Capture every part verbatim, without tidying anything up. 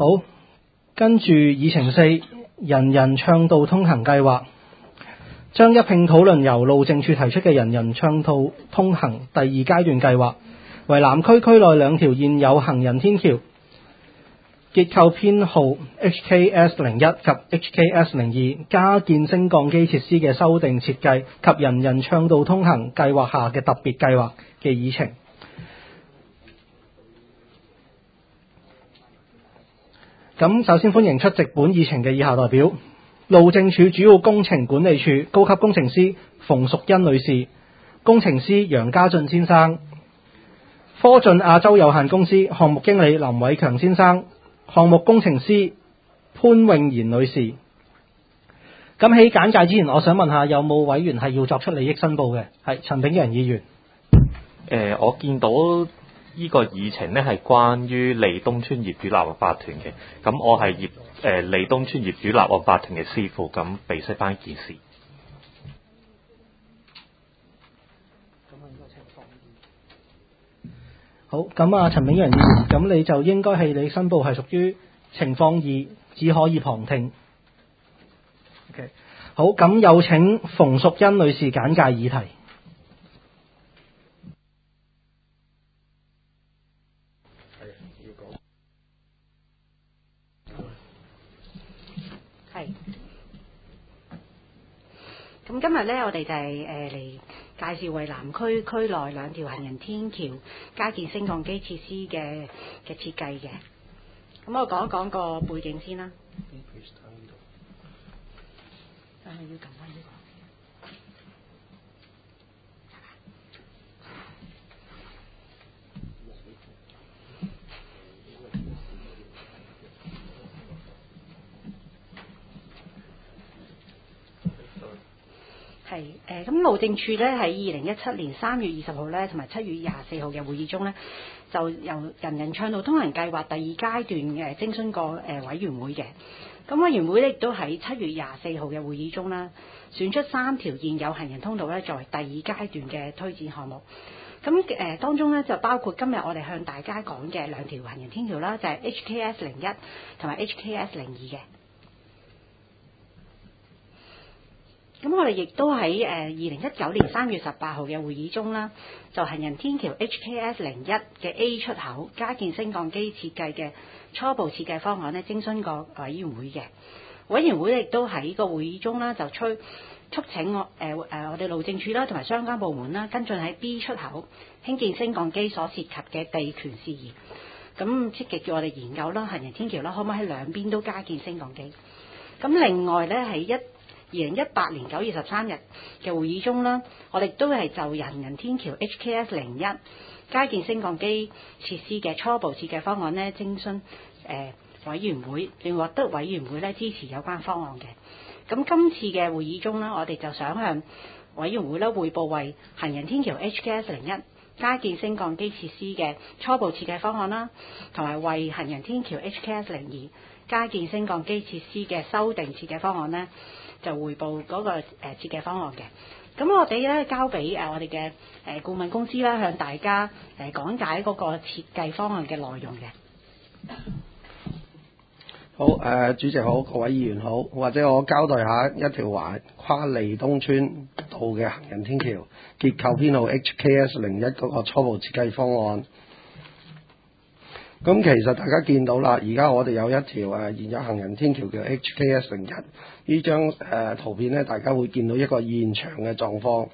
好，跟住議程四，人人暢道通行計劃，將一併討論由路政署提出嘅人人暢道通行第二階段計劃，為南區區內兩條現有行人天橋，結構編號 H K S 零一 及 H K S 零二加建升降機設施嘅修訂設計及人人暢道通行計劃下嘅特別計劃嘅議程。咁首先歡迎出席本議程嘅以下代表：路政署主要工程管理處高級工程師馮淑欣女士，工程師楊家俊先生，科進亞洲有限公司項目經理林偉強先生，項目工程師潘永賢女士。咁喺簡介之前，我想問下有冇委員係要作出利益申報嘅？係陳炳仁議員。 誒、呃，我見到呢個議程呢係關於利東村業主立案法團嘅，咁我係業誒、呃、利東村業主立案法團嘅師傅，咁備悉翻件事。 好，咁啊，陳炳仁議員，咁你就應該係你申報係屬於情況二，只可以旁聽。OK， 好，咁有請馮淑欣女士簡介議題。 係。咁今日咧，我哋就係誒嚟介紹為南區區內兩條行人天橋加建升降機設施嘅嘅設計嘅。咁我講一講個背景先啦。誒，要撳翻呢個。係誒，咁路政署咧喺二零一七年三月二十號咧，同埋七月廿四號嘅會議中咧，就由人人暢道通行計劃第二階段嘅徵詢過誒委員會嘅。咁委員會咧亦都喺七月廿四號嘅會議中啦，選出三條現有行人通道咧作為第二階段嘅推薦項目。咁誒、呃、當中咧就包括今日我哋向大家講嘅兩條行人天橋啦，就係、是、H K S 零一同埋 H K S 零二嘅。咁我哋亦都喺誒二零一九年三月十八號嘅會議中啦，就行人天橋 H K S 零一嘅 A 出口加建升降機設計嘅初步設計方案咧，徵詢過委員會嘅。委員會亦都喺個會議中啦，就催促請我誒誒、呃、我哋路政署啦，同埋相關部門啦，跟進喺 B 出口興建升降機所涉及嘅地權事宜。咁積極叫我哋研究啦，行人天橋啦，可唔可以喺兩邊都加建升降機？咁另外咧喺一二零一八年九月十三日嘅會議中啦，我哋都係就行人天橋 H K S 零一加建升降機設施嘅初步設計方案呢，徵詢誒委員會，並獲得委員會咧支持有關方案嘅。咁今次嘅會議中呢，我哋就想向委員會咧匯報為行人天橋 H K S 零一加建升降機設施嘅初步設計方案啦，同埋為行人天橋 H K S 零二加建升降機設施嘅修訂設計方案呢，就匯報嗰個誒設計方案嘅。咁我哋咧交俾誒我哋嘅誒顧問公司啦，向大家誒講解嗰個設計方案嘅內容嘅。 好，誒、呃、主席好，各位議員好，或者我交代下一條橫跨利東村道嘅行人天橋結構編號 H K S 零一嗰個初步設計方案。咁其實大家見到啦，而家我哋有一條誒現有行人天橋叫 H K S 零一，呢張誒圖片咧，大家會見到一個現場嘅狀況。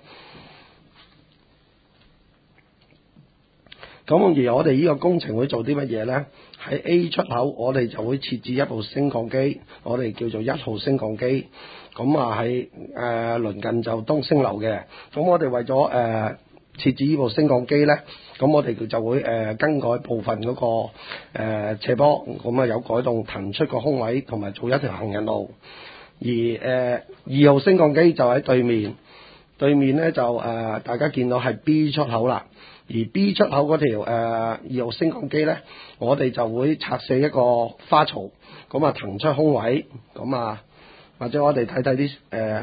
咁而我哋呢個工程會做啲乜嘢呢？喺 A 出口，我哋就會設置一部升降機，我哋叫做一號升降機。咁啊喺誒鄰近就東升樓嘅。咁我哋為咗誒、呃、設置呢部升降機呢，咁我哋就會誒、呃、更改部分嗰、那個誒、呃、斜坡，咁啊有改動騰出個空位，同埋做一條行人路。而誒、呃、二號升降機就喺對面，對面呢就誒、呃、大家見到係 B 出口啦。而 B 出口嗰條誒二號升降機呢，我哋就會拆卸一個花槽，咁啊騰出空位，咁啊或者我哋睇睇啲誒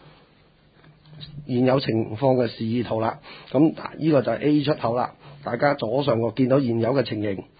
現有情況嘅示意圖啦。咁呢個就係 A 出口啦，大家左上角見到現有嘅情形。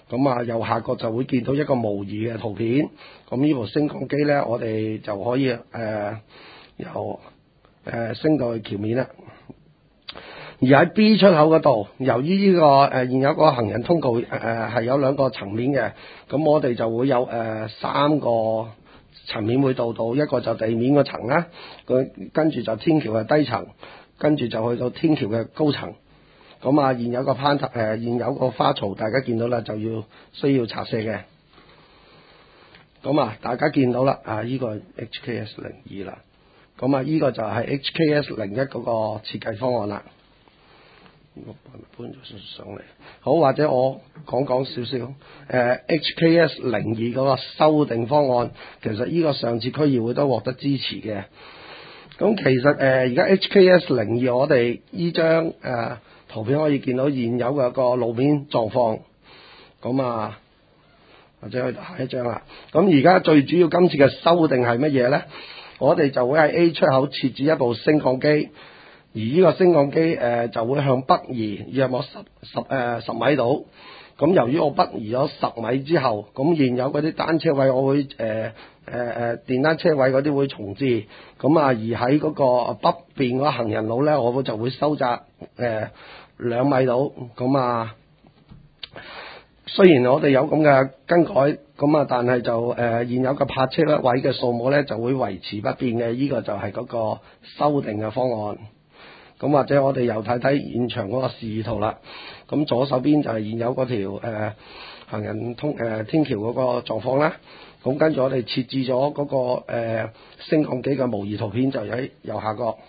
咁啊右下角就會見到一個模擬嘅圖片。咁呢部升降機咧，我哋就可以誒、呃、由誒、呃、升到去橋面啦。而喺 B 出口嗰度，由於呢、這個誒、呃、現有個行人通道誒係、呃、有兩個層面嘅，咁我哋就會有誒、呃、三個層面會到到，一個就地面嗰層啦，佢跟住就天橋嘅低層，跟住就去到天橋嘅高層。咁啊，現有個攀誒、呃、現有個花槽，大家見到啦，就要需要拆卸嘅。咁啊，大家見到啦，啊呢、這個 H K S 零二啦，咁啊呢個就係 H K S 零一嗰個設計方案啦。我搬咗上嚟，好，或者我講講少少誒 H K S 零二嗰個修訂方案，其實呢個上次區議會都獲得支持嘅。咁其實誒而家 H K S 零二我哋呢張誒圖片可以見到現有嘅個路面狀況，咁啊或者去下一張啦。咁而家最主要今次嘅修訂係乜嘢咧？我哋就會喺 A 出口設置一部升降機。而呢個升降機誒、呃、就會向北移約莫十十誒、呃、十米度。咁由於我北移咗十米之後，咁現有嗰啲單車位我會誒誒誒電單車位嗰啲會重置。咁啊而喺嗰個北邊嗰行人路咧，我就會收窄誒兩、呃、米度。咁啊，雖然我哋有咁嘅更改，咁啊但係就誒、呃、現有嘅泊車位嘅數目咧就會維持不變嘅。呢、這個就係嗰個修訂嘅方案。咁或者我哋又睇睇現場嗰個示意圖啦。咁左手邊就係現有嗰條誒、呃、行人通誒、呃、天橋嗰個狀況啦。咁跟住我哋設置咗嗰、那個誒、呃、升降機嘅模擬圖片就喺右下角。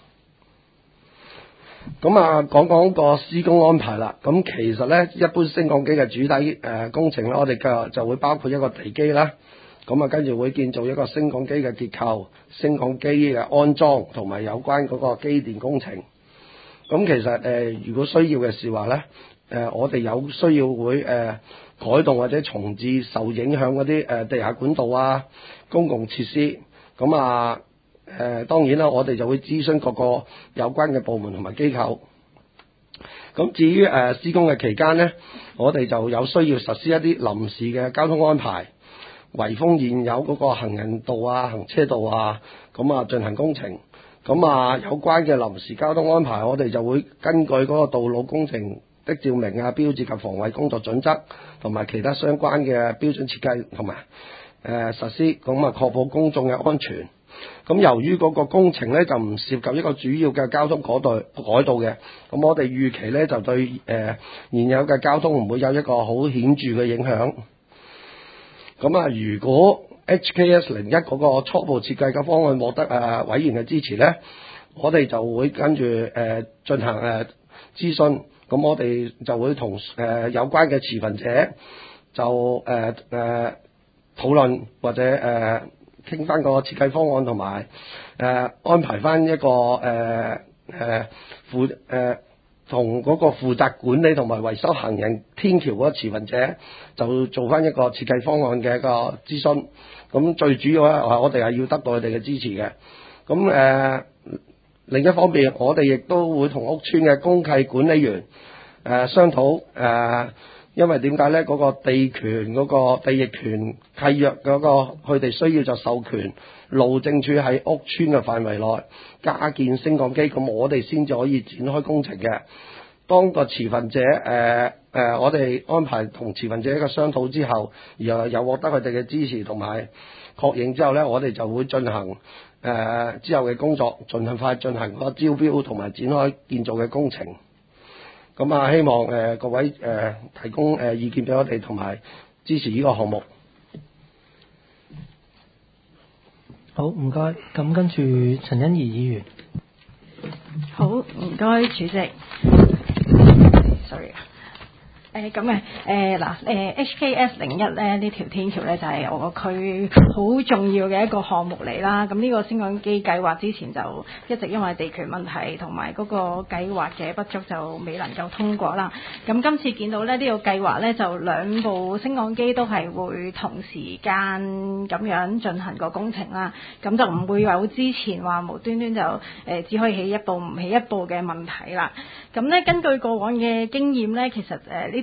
咁啊，講講個施工安排啦。咁其實咧，一般升降機嘅主體誒、呃、工程咧，我哋嘅就會包括一個地基啦。咁啊，跟住會建造一個升降機嘅結構、升降機嘅安裝同埋有關嗰個機電工程。咁其實誒、呃，如果需要嘅是話咧，誒、呃，我哋有需要會誒、呃、改動或者重置受影響嗰啲誒地下管道啊、公共設施。咁啊誒、呃，當然啦，我哋就會諮詢各個有關嘅部門同埋機構。咁至於誒、呃、施工嘅期間咧，我哋就有需要實施一啲臨時嘅交通安排，圍封現有嗰個行人道啊、行車道啊，咁啊進行工程。咁啊，有關嘅臨時交通安排，我哋就會根據嗰個道路工程的照明啊、標誌及防衛工作準則，同埋其他相關嘅標準設計同埋誒實施，咁啊確保公眾嘅安全。咁由於嗰個工程咧就唔涉及一個主要嘅交通改道改道嘅，咁我哋預期咧就對誒、呃、現有嘅交通唔會有一個好顯著嘅影響。咁啊，如果H K S 零一嗰個初步設計嘅方案獲得誒、呃、委員嘅支持咧，我哋就會跟住誒、呃、進行誒、呃、諮詢，咁我哋就會同誒、呃、有關嘅持份者就誒誒、呃呃、討論或者誒傾翻個設計方案，同埋誒安排翻一個誒誒負誒同嗰個負責管理同埋維修行人天橋嗰個持份者就做翻一個設計方案嘅一個諮詢。咁最主要咧，我哋係要得到佢哋嘅支持嘅。咁誒、呃、另一方面，我哋亦都會同屋邨嘅公契管理員誒、呃、商討誒、呃，因為點解咧？嗰、那個地權嗰、那個地役權契約嗰、那個，佢哋需要就授權路政署喺屋邨嘅範圍內加建升降機，咁我哋先至可以展開工程嘅。當個持份者誒誒、呃呃，我哋安排同持份者一個商討之後，然後又獲得佢哋嘅支持同埋確認之後咧，我哋就會進行誒、呃、之後嘅工作，盡快進行個招標同埋展開建造嘅工程。咁啊，希望誒、呃、各位誒、呃、提供誒、呃、意見俾我哋，同埋支持呢個項目。 好，唔該。咁跟住陳欣怡議員。 好，唔該，主席。sorry 啊。誒咁誒誒嗱誒 H K S 零一咧呢條天橋咧就係、是、我個區好重要嘅一個項目嚟啦。咁呢個升降機計劃之前就一直因為地權問題同埋嗰個計劃嘅不足就未能夠通過啦。咁今次見到咧呢、這個計劃咧就兩部升降機都係會同時間咁樣進行個工程啦。咁就唔會有之前話無端端就誒、呃、只可以起一部唔起一部嘅問題啦。咁咧根據過往嘅經驗咧，其實誒呢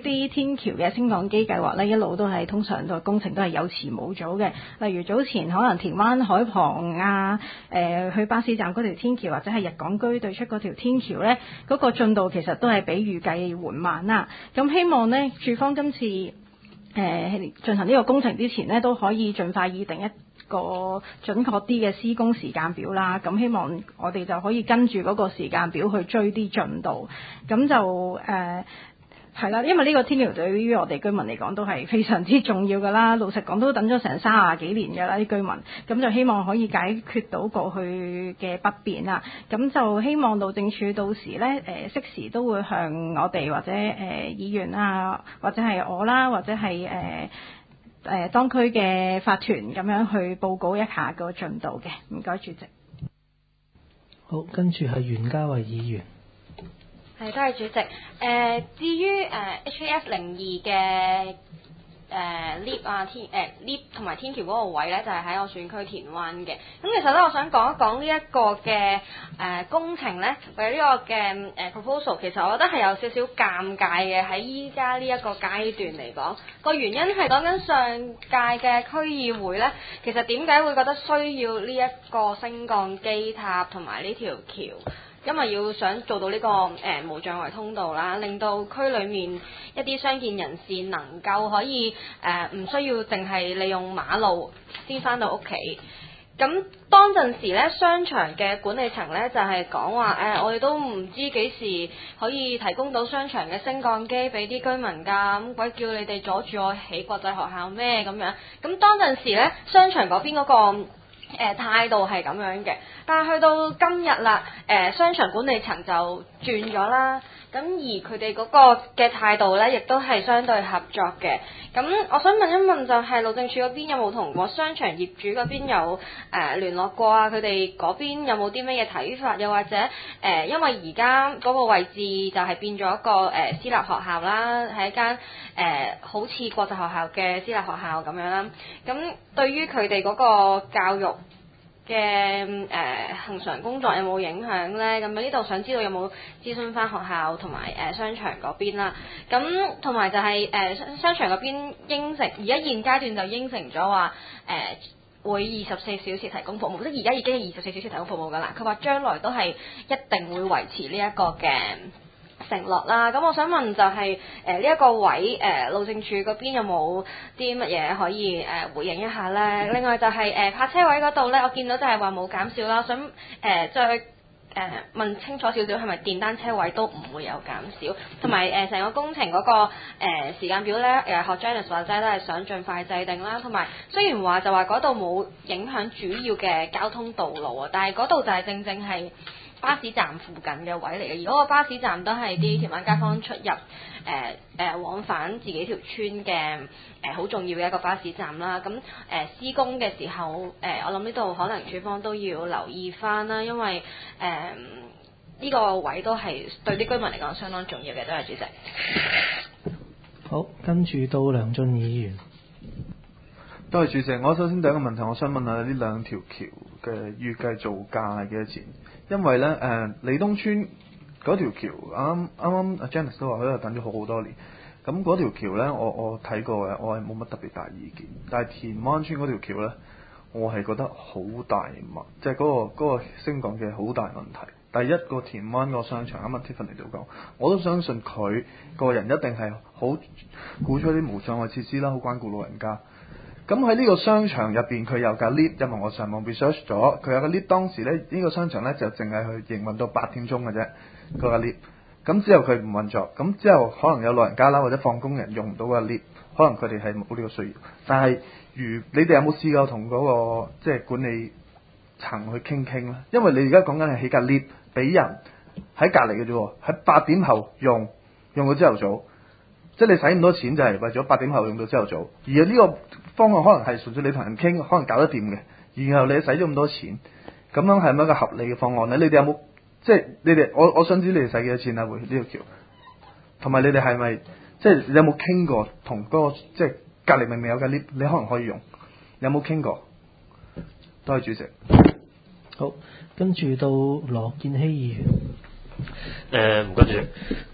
啲天橋嘅升降機計劃咧，一路都係通常個工程都係有遲冇早嘅。例如早前可能田灣海旁啊，誒、呃、去巴士站嗰條天橋或者係日港居對出嗰條天橋咧，嗰、那個進度其實都係比預計緩慢啦。咁希望咧，署方今次誒、呃、進行呢個工程之前咧，都可以盡快擬定一個準確啲嘅施工時間表啦。咁希望我哋就可以跟住嗰個時間表去追啲進度。咁就誒係啦，因為呢個天橋對於我哋居民嚟講都係非常之重要㗎啦。老實講都等咗成三十幾年㗎啦，啲居民。咁就希望可以解決到過去嘅不便啦。咁就希望路政署到時咧誒適時都會向我哋或者誒、呃、議員啊，或者係我啦，或者係誒。呃誒、呃、當區嘅法團咁樣去報告一下個進度嘅，唔該主席。 好，跟住係袁嘉蔚議員。 係，多謝主席。誒、呃，至於誒 H K F 零二嘅誒 lift 啊天誒 lift 同埋天橋嗰個位咧，就係、是、喺我選區田灣嘅。咁其實咧，我想講一講呢一個嘅誒、呃、工程咧，或者呢個嘅誒、呃、proposal，其實我覺得係有少少尷尬嘅喺依家呢一個階段嚟講。個原因係講緊上屆嘅區議會咧，其實點解會覺得需要呢一個升降機塔同埋呢條橋？因為要想做到呢、這個誒、呃、無障礙通道啦，令到區裡面一啲傷健人士能夠可以誒唔、呃、需要淨係利用馬路先返到屋企。咁當陣時咧，商場嘅管理層咧就係講話誒，我哋都唔知幾時可以提供到商場嘅升降機俾啲居民㗎，咁鬼叫你哋阻住我起國際學校咩咁樣？咁當陣時咧，商場嗰邊嗰、那個。誒、呃、態度係咁樣嘅，但係去到今日啦，誒、呃、商場管理層就轉咗啦，咁而佢哋嗰個嘅態度咧，亦都係相對合作嘅。咁我想問一問，就係路政署嗰邊有冇同過商場業主嗰邊有誒、呃、聯絡過啊？佢哋嗰邊有冇啲咩嘢睇法？又或者誒、呃，因為而家嗰個位置就係變咗一個誒、呃、私立學校啦，係一間誒、呃、好似國際學校嘅私立學校咁樣啦。咁對於佢哋嗰個教育嘅誒恆常工作有冇影響呢？咁呢度想知道有冇諮詢翻學校同埋誒商場嗰邊啦。咁同埋就係、是、誒、呃、商場嗰邊應承，而家現階段就應承咗話誒會二十四小時提供服務，即係而家已經係二十四小時提供服務㗎啦。佢話將來都係一定會維持呢一個嘅承諾啦。咁我想問就係誒呢一個位誒、呃、路政署嗰邊有冇啲乜嘢可以誒、呃、回應一下咧？另外就係、是、誒、呃、泊車位嗰度咧，我見到就係話冇減少啦。想誒、呃、再誒、呃、問清楚少少，係咪電單車位都唔會有減少？同埋誒成個工程嗰、那個誒、呃、時間表咧，誒學 Janice 話齋都係想盡快制定啦。同埋雖然話就話嗰度冇影響主要嘅交通道路啊，但係嗰度就係正正係巴士站附近嘅位嚟嘅，而嗰個巴士站都係啲田灣街坊出入誒誒、呃呃、往返自己條村嘅誒好重要嘅一個巴士站啦。咁誒、呃、施工嘅時候誒、呃，我諗呢度可能署方都要留意翻啦，因為誒呢、呃這個位都係對啲居民嚟講相當重要嘅。多謝主席。 好，跟住到梁俊議員。 多謝主席。我首先第一個問題，我想問下呢兩條橋嘅預計造價係幾多錢？因為咧誒、呃，利東村嗰條橋啱啱啱阿 Janice 都話佢度等咗好好多年，咁嗰條橋咧，我我睇過嘅，我係冇乜特別大意見。但係田灣村嗰條橋咧，我係覺得好大問，即係嗰個嗰、嗰個升降嘅好大問題。第一個田灣個商場啱啱 Tiffany 都講，我都相信佢個人一定係好鼓吹啲無障礙設施啦，好關顧老人家。咁喺呢個商場入邊，佢有架 lift，因為我上網 research 咗，佢有個 lift。當時咧，呢、呢個商場咧就淨係去營運到八點鐘嘅啫，嗰架 lift。咁之後佢唔運作，咁之後可能有老人家啦，或者放工人用唔到個 lift，可能佢哋係冇呢個需要。但係如你哋有冇試過同嗰、嗰個即係管理層去傾傾咧？因為你而家講緊係起架 lift 俾人喺隔離嘅啫，喺八點後用用到朝頭早。即係你使咁多錢就係為咗八點後用到朝頭早，而呢個方案可能係純粹你同人傾，可能搞得掂嘅。然後你使咗咁多錢，咁樣係咪一個合理嘅方案咧？你哋有冇即係你哋？我我想知你哋使幾多錢啊？會呢條橋，同埋你哋係咪即係你有冇傾過同嗰、嗰個即係隔離明明有架 lift，你可能可以用，有冇傾過？多謝主席。 好，跟住到羅健熙議員。 誒唔該主席，誒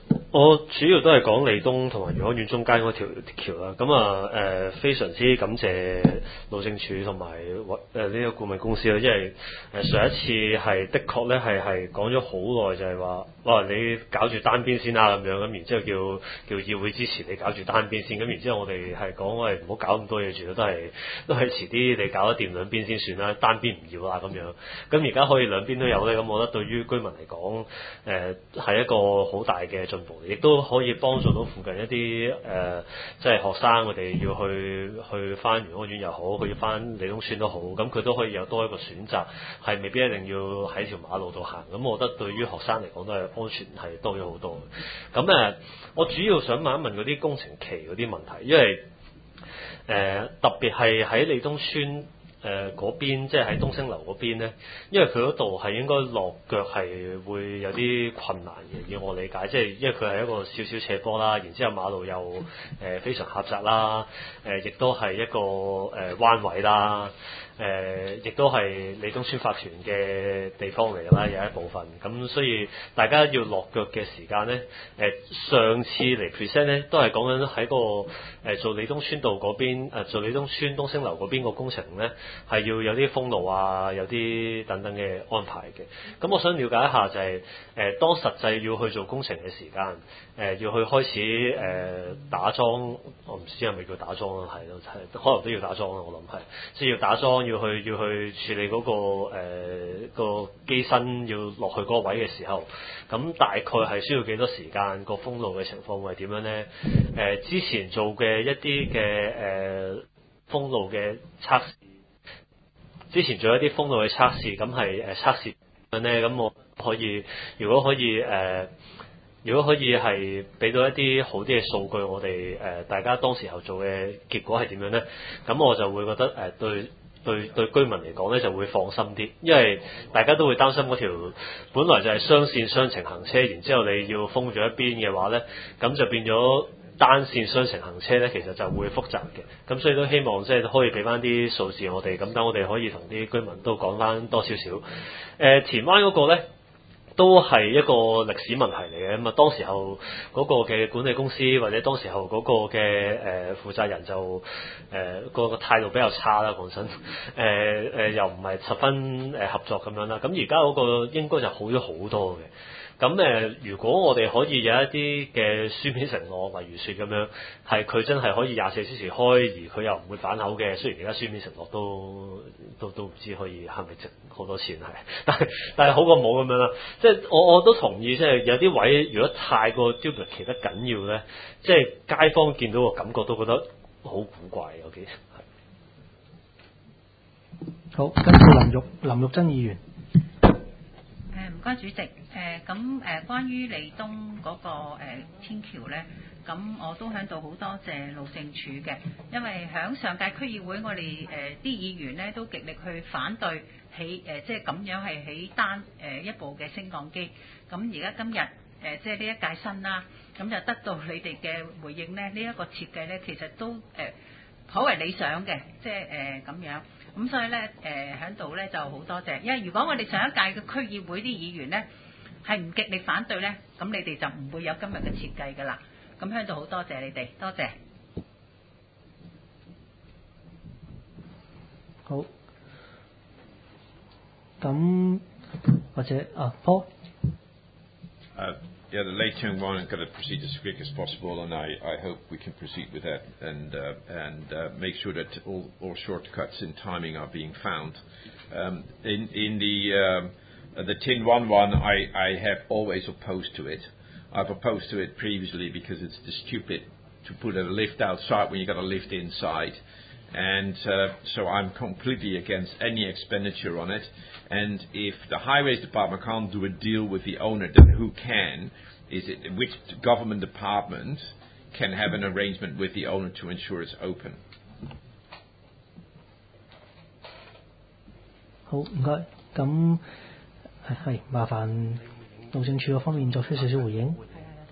我主要都係講利東同埋漁康苑中間嗰條橋啦，咁啊誒非常之感謝路政署同埋誒呢個顧問公司啦，因為誒上一次係的確咧係係講咗好耐，就係話哇你搞住單邊先啊咁樣，咁然之後叫叫議會支持你搞住單邊先，咁然之後我哋係講喂唔好搞咁多嘢住，都係都係遲啲你搞得掂兩邊先算啦，單邊唔要啦咁樣。咁而家可以兩邊都有咧，咁我覺得對於居民嚟講誒係一個好大嘅進步。亦都可以幫助到附近一啲誒、呃，即係學生佢哋要去去翻漁康苑又好，去翻利東村都好，咁佢都可以有多一個選擇，係未必一定要喺條馬路度行。咁我覺得對於學生嚟講都係安全係多咗好多。咁誒，我主要想問一問嗰啲工程期嗰啲問題，因為誒、呃、特別係喺利東村。誒嗰、呃、邊即係喺東星樓嗰邊咧，因為佢嗰度係應該落腳係會有啲困難嘅，以我理解，即係因為佢係一個少少斜坡啦，然之後馬路又誒、呃、非常狹窄啦，誒、呃、亦都係一個誒、呃、彎位啦。誒、呃，亦都係利東村法團嘅地方嚟㗎啦，有一部分。咁所以大家要落腳嘅時間咧，誒、呃、上次嚟 present 咧，都係講緊喺個誒、呃、做利東村道嗰邊、呃，做利東村東星樓嗰邊個工程咧，係要有啲封路啊，有啲等等嘅安排嘅。咁我想了解一下就係、是，誒、呃、當實際要去做工程嘅時間，誒、呃、要去開始誒、呃、打樁，我唔知係咪叫打樁啊，係咯，係可能都要打樁啊，我諗係，即係要打樁。要去要去處理嗰、那個誒、呃那個機身要落去嗰個位嘅時候，咁大概係需要幾多時間？個封路嘅情況會係點樣咧？誒、呃、之前做嘅一啲嘅誒封路嘅測試，之前做一啲封路嘅測試，咁係誒測試咁咧，咁我可以如果可以誒、呃，如果可以係俾到一啲好啲嘅數據，我哋誒、呃、大家當時候做嘅結果係點樣咧？咁我就會覺得誒、呃、對。對對居民嚟講咧就會放心啲，因為大家都會擔心嗰條本來就係雙線雙程行車，然之後你要封咗一邊嘅話咧，咁就變咗單線雙程行車咧，其實就會複雜嘅。咁所以都希望即係可以俾翻啲數字我哋，咁等我哋可以同啲居民都講翻多少少。誒、呃，田灣嗰個咧。都係一個歷史問題嚟嘅，咁啊當時候嗰個嘅管理公司或者當時候嗰個嘅誒、呃、負責人就誒、呃、個個態度比較差啦，講真，誒、呃、誒、呃、又唔係十分誒合作咁樣啦，咁而家嗰個應該就好咗好多嘅。咁誒、呃，如果我哋可以有一啲嘅書面承諾，例如説咁樣，係佢真係可以廿四小時開，而佢又唔會反口嘅。雖然而家書面承諾都都都唔知可以係咪值好多錢係，但係但係好過冇咁樣啦。即係我我都同意，即係有啲位如果太過 duplicate 得緊要咧，即係街坊見到個感覺都覺得好古怪嘅。OK， 好，跟住林玉林玉珍議員。 誒唔該主席，誒咁誒關於利東嗰、那個、呃、天橋咧，咁我都喺度好多謝路政署嘅，因為喺上屆區議會我哋誒啲議員咧都極力去反對起誒、呃、即係咁樣係起單誒、呃、一部嘅升降機，咁而家今日誒、呃、即係呢一屆新啦，咁就得到你哋嘅回應咧，呢、這、一個設計咧其實都誒頗、呃、為理想嘅，即係誒咁樣。咁所以咧，誒喺度咧就好多謝，因為如果我哋上一屆嘅區議會啲議員咧係唔極力反對咧，咁你哋就唔會有今日嘅設計㗎啦。咁喺度好多謝你哋，多謝。 好，咁或者啊 Paul。 Uh, yeah, the Leitung one is going to proceed as quick as possible, and I, I hope we can proceed with that and uh, and uh, make sure that all, all shortcuts in timing are being found. Um, in in the um, uh, the Tin One one, I, I have always opposed to it. I've opposed to it previously because it's just stupid to put a lift outside when you got a lift inside. And uh, so I'm completely against any expenditure on it. And if the Highways Department can't do a deal with the owner, then who can? Is it which government department can have an arrangement with the owner to ensure it's open? 好，唔該。咁係係麻煩路政署嗰方面作出少少回應。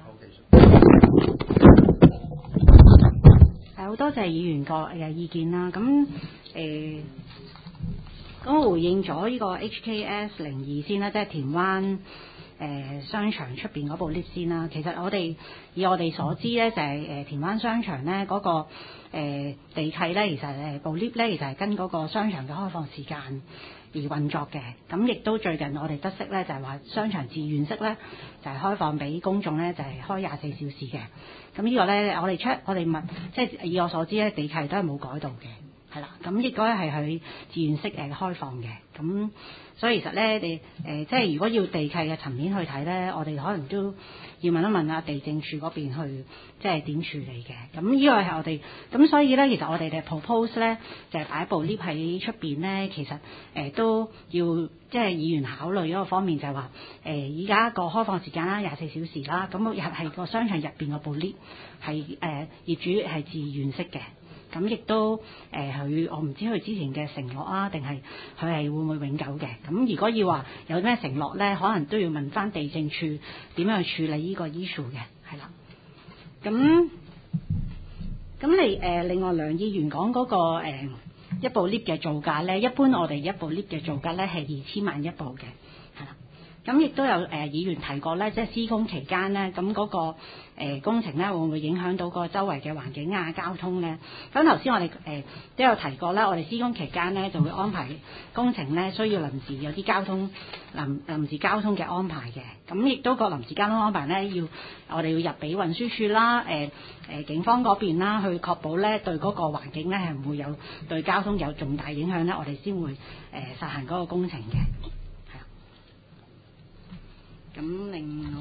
好多謝議員個嘅意見啦，咁誒，咁、呃、我回應咗呢個 H K S 零二先啦，即係田灣誒商場出邊嗰部 lift 先啦。其實我哋以我哋所知咧，就係、是、誒田灣商場咧嗰、那個、呃、地契咧，其實誒部 lift 咧，其實係跟嗰個商場嘅開放時間而運作嘅。咁亦都最近我哋得悉咧，就係、是、話商場自願式咧，就係、是、開放俾公眾咧，就係、是、開廿四小時嘅。咁呢個咧，我哋 check 我哋問，即係以我所知咧，地契都係冇改到嘅，係啦。咁應該係佢自願式誒開放嘅。咁所以其實咧，你誒、呃、即係如果要地契嘅層面去睇咧，我哋可能都要問一問啊地政處嗰邊去，即係點處理嘅。咁呢個係我哋咁，所以咧，其實我哋嘅 propose 咧就係、是、擺部 lift 喺出邊咧，其實誒、呃、都要即係議員考慮嗰個方面就係話誒，依家個開放時間啦，廿四小時啦，咁又係個商場入邊嗰部 lift 係誒業主係自願式嘅。咁亦都誒佢、呃，我唔知佢之前嘅承諾啊，定係佢係會唔會永久嘅？咁如果要話有咩承諾咧，可能都要問翻地政處點樣去處理呢個 issue 嘅，係啦。咁咁你誒、呃、另外梁議員講嗰、那個、呃、一部 lift 嘅造價咧，一般我哋一部 lift 嘅造價咧係二千萬一部嘅，係啦。咁亦都有誒、呃、議員提過咧，即係施工期間咧，咁嗰、那個。誒、呃、工程咧會唔會影響到個周圍嘅環境啊、交通咧？咁頭先我哋誒、呃、都有提過咧，我哋施工期間咧就會安排工程咧需要臨時有啲交通臨臨時交通嘅安排嘅。咁亦都個臨時交通安排咧，要我哋要入俾運輸署啦、誒、呃、誒、呃、警方嗰邊啦，去確保咧對嗰個環境咧係唔會有對交通有重大影響咧，我哋先會誒、呃、實行嗰個工程嘅。係啊。咁另外。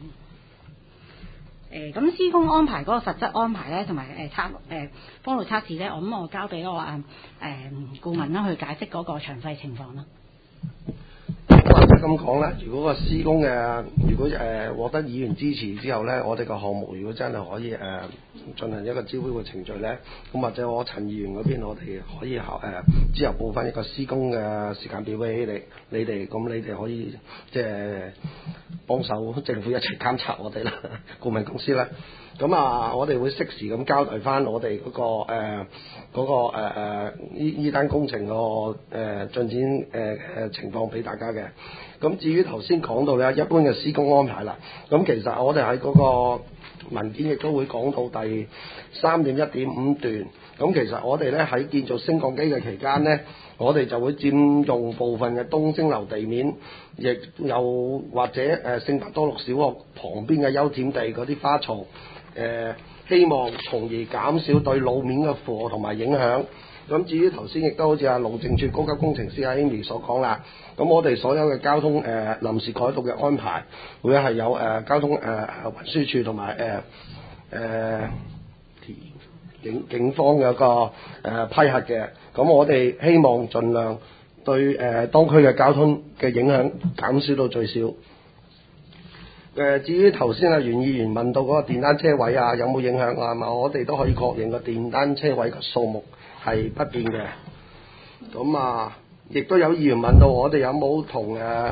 誒咁、呃、施工安排嗰個實質安排咧，同埋誒測誒封路測試咧，我諗我交俾我啊誒、呃、顧問啦去解釋嗰個詳細情況啦。 或者咁講啦，如果個施工嘅，如果誒、呃、獲得議員支持之後咧，我哋個項目如果真係可以誒、呃、進行一個招標嘅程序咧，咁或者我陳議員嗰邊，我哋可以考誒、呃、之後報翻一個施工嘅時間表俾你你哋，咁你哋可以即係幫手政府一齊監察我哋啦，顧問公司啦。咁啊，我哋會適時咁交代翻我哋嗰、那個誒嗰、呃那個誒誒依依單工程個誒、呃、進展誒誒、呃、情況俾大家嘅。咁至於頭先講到咧，一般嘅施工安排啦，咁其實我哋喺嗰個文件亦都會講到第三點一點五段。咁其實我哋咧喺建造升降機嘅期間咧，我哋就會佔用部分嘅東昇樓地面，亦又或者誒聖伯多祿小學旁邊嘅優點地嗰啲花槽。誒、呃、希望從而減少對路面嘅負荷同埋影響。咁至於頭先亦都好似阿路政處高級工程師阿 Amy 所講啦，咁我哋所有嘅交通誒、呃、臨時改道嘅安排，會係有誒、呃、交通誒、呃、運輸處同埋誒誒警警方嘅一個誒、呃、批核嘅。咁我哋希望盡量對誒、呃、當區嘅交通嘅影響減少到最少。誒，至於頭先阿袁議員問到嗰個電單車位啊，有冇影響啊？嘛，我哋都可以確認個電單車位嘅數目係不變嘅。咁啊，亦都有議員問到我哋有冇同誒誒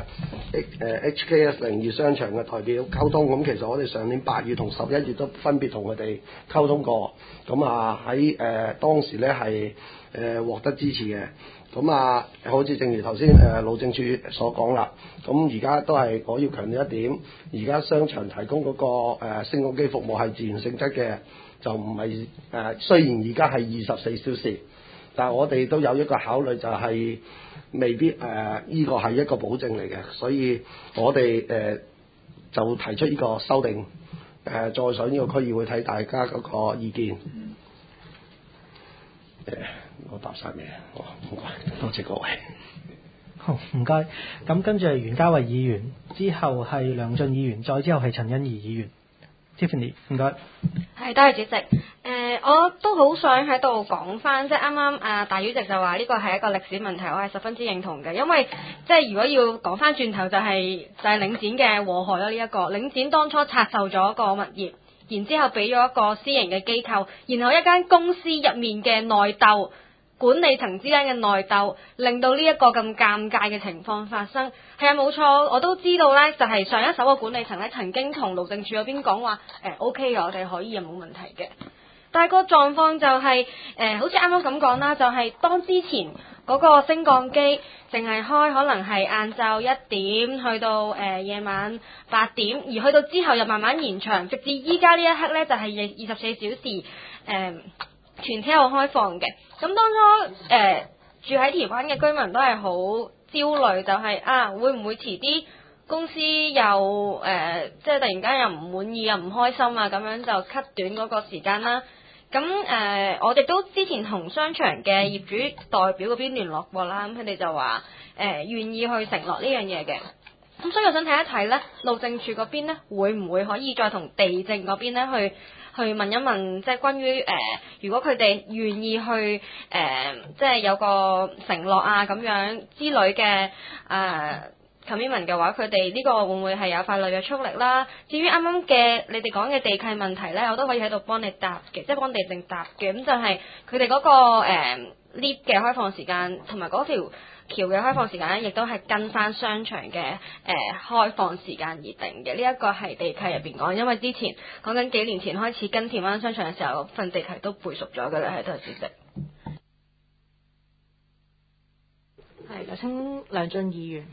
H K S 零二商場嘅代表溝通？咁其實我哋上年八月同十一月都分別同佢哋溝通過。咁啊喺誒、呃、當時咧係誒獲得支持嘅。咁啊，好似正如頭先誒路政處所講啦，咁而家都係我要強調一點，而家商場提供嗰、那個誒、呃、升降機服務係自願性質嘅，就唔係誒。雖然而家係二十四小時，但係我哋都有一個考慮，就係未必誒呢、呃這個係一個保證嚟嘅，所以我哋誒、呃、就提出呢個修訂，誒、呃、再上呢個區議會睇大家嗰個意見。誒、呃。我答晒未啊？好，唔該，多謝各位。 好，唔該。咁跟住係袁嘉蔚議員，之後係梁進議員，再之後係陳欣怡議員。Tiffany， 唔該。 係，多謝主席。誒、呃，我都好想喺度講翻，即係啱啱啊大主席就話呢個係一個歷史問題，我係十分之認同嘅，因為即係如果要講翻轉頭，就係、是、就係、是、領展嘅禍害啦。呢、這、一個領展當初拆售咗個物業，然之後俾咗一個私營嘅機構，然後一間公司入面嘅內鬥。管理層之間嘅內鬥，令到呢一個咁尷尬嘅情況發生。係啊，冇錯，我都知道呢就係、是、上一手嘅管理層咧，曾經同路政署嗰邊講話，誒 O K 嘅，我哋可以又冇問題嘅。但係個狀況就係、是、誒、呃，好似啱啱咁講啦，就係、是、當之前嗰個升降機淨係開可能係晏晝一點去到誒夜晚八點，而去到之後又慢慢延長，直至依家呢一刻呢，就係二十四小時誒、呃、全車有開放嘅。咁當初誒、呃、住喺田灣嘅居民都係好焦慮，就係、是、啊會唔會遲啲公司又誒、呃、即係突然間又唔滿意又唔開心啊，咁樣就 cut 短嗰個時間啦。咁誒、呃，我哋都之前同商場嘅業主代表嗰邊聯絡過啦，咁佢哋就話誒願意去承諾呢樣嘢嘅。咁所以我想睇一睇咧，路政署嗰邊咧會唔會可以再同地政嗰邊咧去去問一問，即係關於誒、呃，如果佢哋願意去誒、呃，即係有個承諾啊咁樣之類嘅誒。呃commitment 嘅話，佢哋呢個會唔會係有法律約束力啦？至於啱啱嘅你哋講嘅地契問題咧，我都可以喺度幫你答嘅，即係幫地政答嘅。咁就係佢哋嗰個誒 lift 嘅開放時間同埋嗰條橋嘅開放時間咧，亦都係跟翻商場嘅誒、呃、開放時間而定嘅。呢、這、一個係地契入邊講，因為之前講緊幾年前開始跟田灣商場嘅時候，份地契都背熟咗嘅啦，係都係主席。係，有請梁俊議員。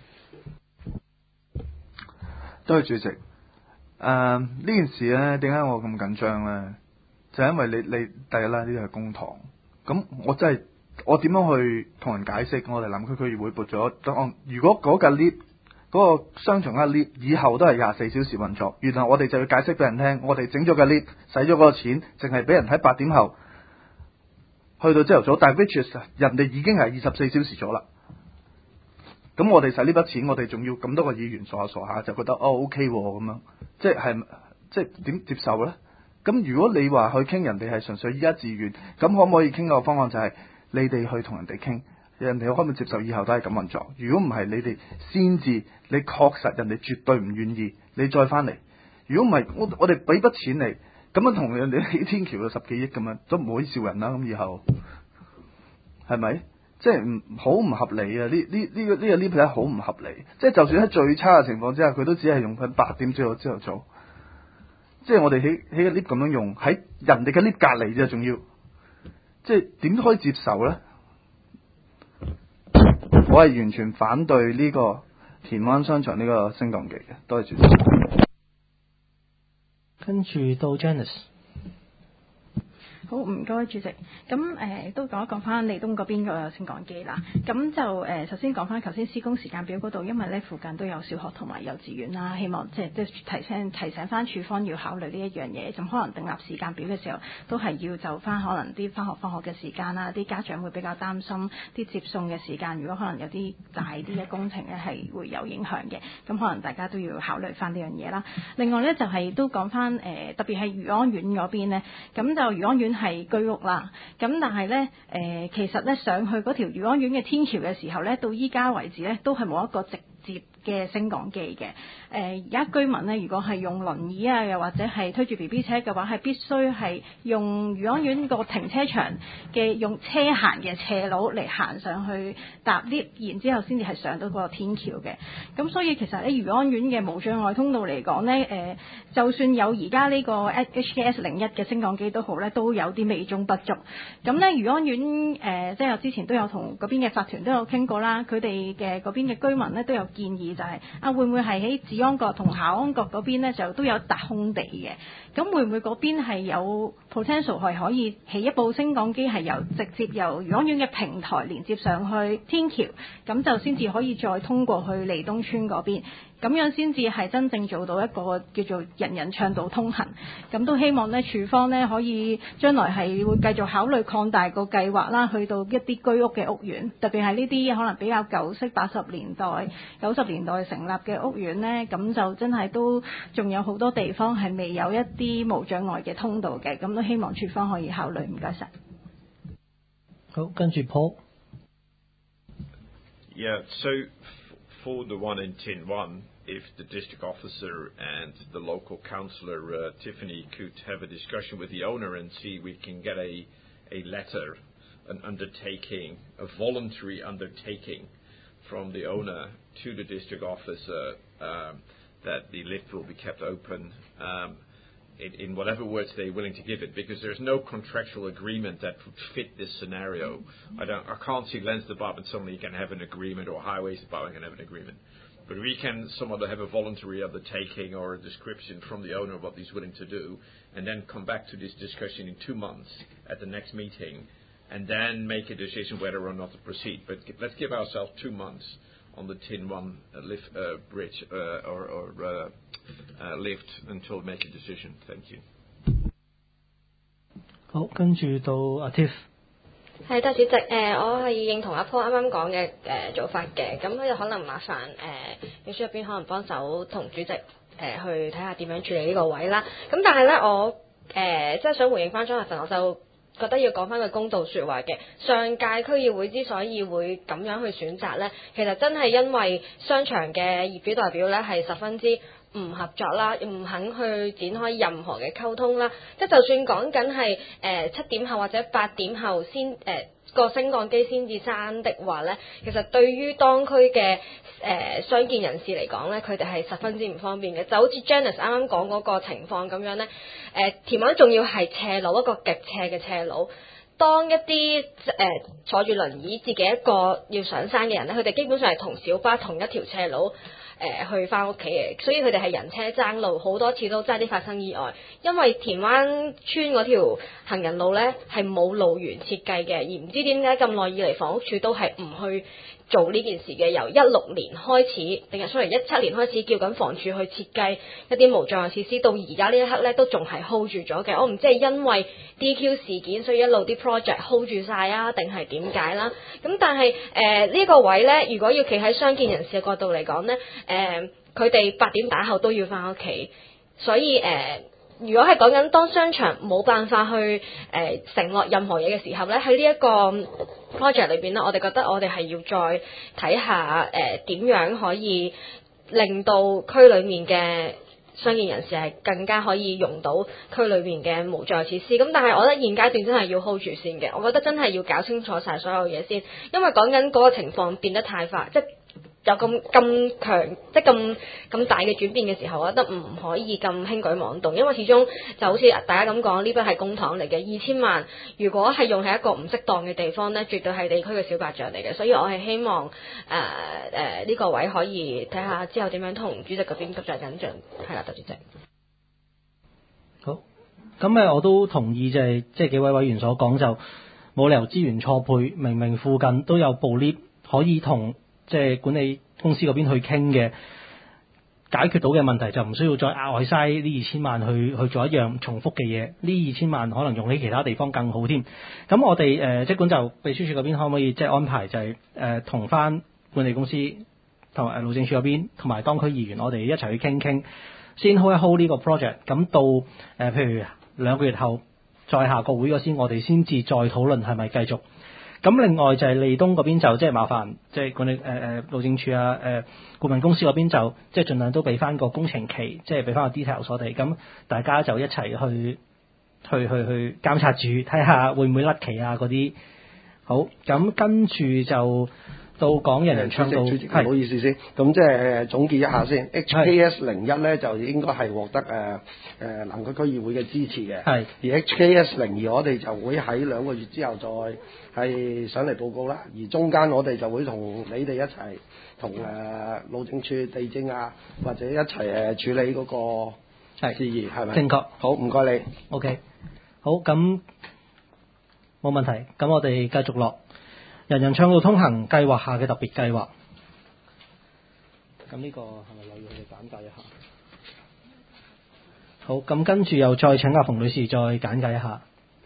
多謝主席。誒、呃、呢件事咧，點解我咁緊張咧？就係、因為你你第一啦，呢啲係公帑，咁我真係我點樣去同人解釋？我哋南區區議會撥咗，如果嗰架 lift 嗰個商場嘅 lift 以後都係廿四小時運作，原來我哋就要解釋俾人聽，我哋整咗架 lift，使咗嗰個錢，淨係俾人喺八點後去到朝頭早，但係 which 人哋已經係二十四小時咗啦。咁我哋使呢筆錢，我哋仲要咁多個議員傻下傻下，就覺得哦 OK 咁樣，即係即係點接受呢？咁如果你話去傾人哋係純粹依家自願，咁可唔可以傾個方案就係你哋去同人哋傾，人哋可唔可以接受以後都係咁運作？如果唔係，你哋先至你確實人哋絕對唔願意，你再翻嚟。如果唔係，我我哋俾筆錢嚟，咁樣同人哋起天橋有十幾億咁樣，都唔可以笑人啦。咁以後係咪？即係唔好唔合理啊！呢呢呢個呢個 lift 咧好唔合理。即係就算喺最差嘅情況之下，佢都只係用緊八點之後之後做。即係我哋起起個 lift 咁樣用，喺人哋嘅 lift 隔離啫，仲要即係點可以接受咧？我係完全反對呢個田灣商場呢個升降機嘅。多謝主席。 跟住到 Janice。 好，唔該主席。咁誒、呃、都講一講翻利東嗰邊個升降機啦。咁就誒、呃、首先講翻頭先施工時間表嗰度，因為咧附近都有小學同埋幼稚園啦，希望即係即係提醒提醒翻處方要考慮呢一樣嘢。咁可能訂立時間表嘅時候，都係要就翻可能啲翻學放學嘅時間啦，啲家長會比較擔心啲接送嘅時間。如果可能有啲大啲嘅工程咧，係會有影響嘅。咁可能大家都要考慮翻呢樣嘢啦。另外咧就係、是、都講翻誒，特別係漁安苑嗰邊咧，咁就漁安苑係居屋啦，咁但係咧誒，其實咧上去嗰條漁安苑嘅天橋嘅時候咧，到依家為止咧都係冇一個直接嘅升降機嘅。誒而家居民咧，如果係用輪椅啊，又或者係推住 B B 車嘅話，係必須係用漁安苑個停車場嘅用車行嘅斜路嚟行上去搭 lift，然之後先至係上到個天橋嘅。咁所以其實咧，漁安苑嘅無障礙通道嚟講咧，誒、呃、就算有而家呢個 H K S 零一嘅升降機都好咧，都有啲美中不足。咁咧漁安苑誒、呃，即係我之前都有同嗰邊嘅法團都有傾過啦，佢哋嘅嗰邊嘅居民咧都有建議、就是，就係啊會唔會係喺子安閣同夏安閣嗰邊咧就都有笪空地嘅，咁會唔會嗰邊係有 potential 係可以起一部升降機係由直接由漁安苑嘅平台連接上去天橋，咁就先至可以再通過去利東村嗰邊，咁樣先至係真正做到一個叫做人人暢道通行。咁都希望呢處方呢可以將來係會繼續考慮擴大個計劃啦，去到一啲居屋嘅屋苑，特別係呢啲可能比較舊式八十年代、九十年代成立嘅屋苑呢，咁就真係都仲有好多地方係未有一啲無障礙嘅通道嘅，咁都希望處方可以考慮。唔該晒。 好，跟住 Paul。 Yeah, so for the one in Tin One, if the district officer and the local councillor, uh, Tiffany, could have a discussion with the owner and see if we can get a, a letter, an undertaking, a voluntary undertaking from the owner to the district officer uh, that the lift will be kept open um, in, in whatever words they're willing to give it, because there's no contractual agreement that would fit this scenario. I don't, I can't see Lands Department suddenly can have an agreement, or Highways Department can have an agreement. But we can somewhat have a voluntary undertaking or a description from the owner of what he's willing to do, and then come back to this discussion in two months at the next meeting, and then make a decision whether or not to proceed. But let's give ourselves two months on the Tin One uh, lift, uh, bridge uh, or, or uh, uh, lift until we make a decision. Thank you. 好，跟住到阿 Tiff。 係，多謝主席。誒、呃，我係認同阿 Paul 啱啱講嘅誒做法嘅，咁咧可能麻煩誒秘書入邊可能幫手同主席誒、呃、去睇下點樣處理呢個位啦。咁但係咧我誒即係想回應翻張達臣，我就覺得要講翻句公道説話嘅。上屆區議會之所以會咁樣去選擇咧，其實真係因為商場嘅業主代表咧係十分之唔合作啦，唔肯去展開任何嘅溝通啦。即係就算講緊係誒七點後或者八點後先誒、呃、個升降機先至閂的話咧，其實對於當區嘅誒傷健人士嚟講咧，佢哋係十分之唔方便嘅。就好似 Janice 啱啱講嗰個情況咁樣咧，誒、呃、田灣仲要係斜路，一個極斜嘅斜路。當一啲誒、呃、坐住輪椅自己一個要上山嘅人咧，佢哋基本上係同小巴同一條斜路。誒、呃、去翻屋企嘅，所以佢哋係人車爭路，好多次都差啲發生意外。因為田灣村嗰條行人路呢係冇路緣設計嘅，而唔知點解咁耐以嚟房屋署都係唔去做呢件事嘅。由一六年開始，定係 sorry 一七年開始叫緊房署去設計一啲無障礙設施，到而家呢一刻呢都仲係 hold 住咗嘅。我唔知係因為 D Q 事件，所以一路啲 project hold 住晒啊，定係點解啦？咁但係誒呢個位呢，如果要企喺傷健人士嘅角度嚟講呢。誒，佢哋八點打後都要翻屋企，所以誒、呃，如果係講緊當商場冇辦法去誒、呃、承諾任何嘢嘅時候咧，喺呢一個 project 裏邊咧，我哋覺得我哋係要再睇下誒點、呃、樣可以令到區裏面嘅傷健人士係更加可以用到區裏面嘅無障礙設施。咁但係我覺得現階段真係要 hold 住先嘅，我覺得真係要搞清楚晒所有嘢先，因為講緊嗰個情況變得太快，即係。有咁咁強，即係咁咁大嘅轉變嘅時候，我覺得唔可以咁輕舉妄動，因為始終就好似大家咁講，呢筆係公帑嚟嘅，二千萬如果係用喺一個唔適當嘅地方呢，絕對係地區嘅小白象嚟嘅，所以我係希望誒誒呢個位可以睇下之後點樣同主席嗰邊急在緊進，係啦，多謝主席。 好，咁誒我都同意就係即係幾位委員所講，就冇理由資源錯配，明明附近都有部 lift 可以同。即係管理公司嗰邊去傾嘅，解決到嘅問題就唔需要再額外嘥呢二千萬去去做一樣重複嘅嘢。呢二千萬可能用喺其他地方更好添。咁我哋誒、呃、即管就秘書處嗰邊可唔可以即係安排就係誒同翻管理公司同埋路政署嗰邊同埋當區議員，我哋一齊去傾傾，先 hold 一 hold 呢個 project。咁到誒、呃、譬如兩個月後再下個會嗰先，我哋先至再討論係咪繼續。咁另外就係利東嗰邊就即係麻煩，即係管理誒誒路政署啊誒、呃、顧問公司嗰邊就即係盡量都俾翻個工程期，即係俾翻個 detail 我哋，咁大家就一齊去去去去監察住，睇下會唔會甩期啊嗰啲。好，咁跟住就到講人人倡導， 係唔好意思先，咁即係總結一下先。H K S 零一咧就應該係獲得誒誒、呃、南區區議會嘅支持嘅，係。而 H K S 零二我哋就會喺兩個月之後再。係上嚟報告啦，而中間我哋就會同你哋一齊同誒路政處、地政啊，或者一齊誒處理嗰個事宜，係咪？正確。好，唔該你。 OK。好，咁冇問題。咁我哋繼續落人人暢道通行計劃下嘅特別計劃。咁呢個係咪又要佢哋簡介一下？好，咁跟住又再請阿馮女士再簡介一下。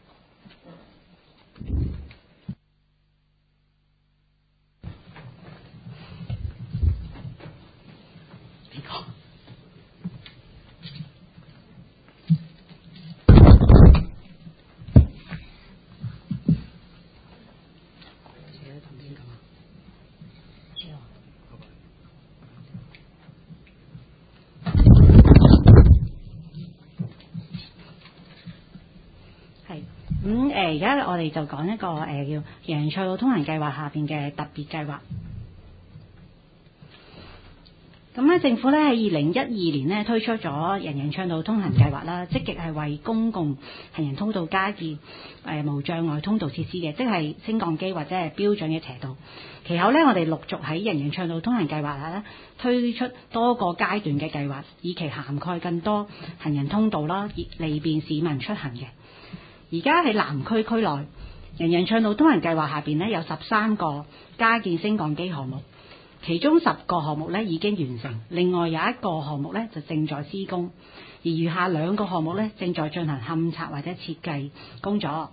咁誒，而家我哋就講一個誒、呃、叫人人暢道通行計劃下邊嘅特別計劃。 咁咧，政府咧喺二零一二年咧推出咗人人暢道通行計劃啦，積極係為公共行人通道加建誒、呃、無障礙通道設施嘅，即係升降機或者係標準嘅斜道。其後咧，我哋陸續喺人人暢道通行計劃下咧推出多個階段嘅計劃，以期涵蓋更多行人通道啦，利便市民出行嘅。而家喺南區區內，人人暢道通行計劃下邊咧有十三個加建升降機項目。其中十個項目咧已經完成，另外有一個項目咧就正在施工，而餘下兩個項目咧正在進行勘測或者設計工作。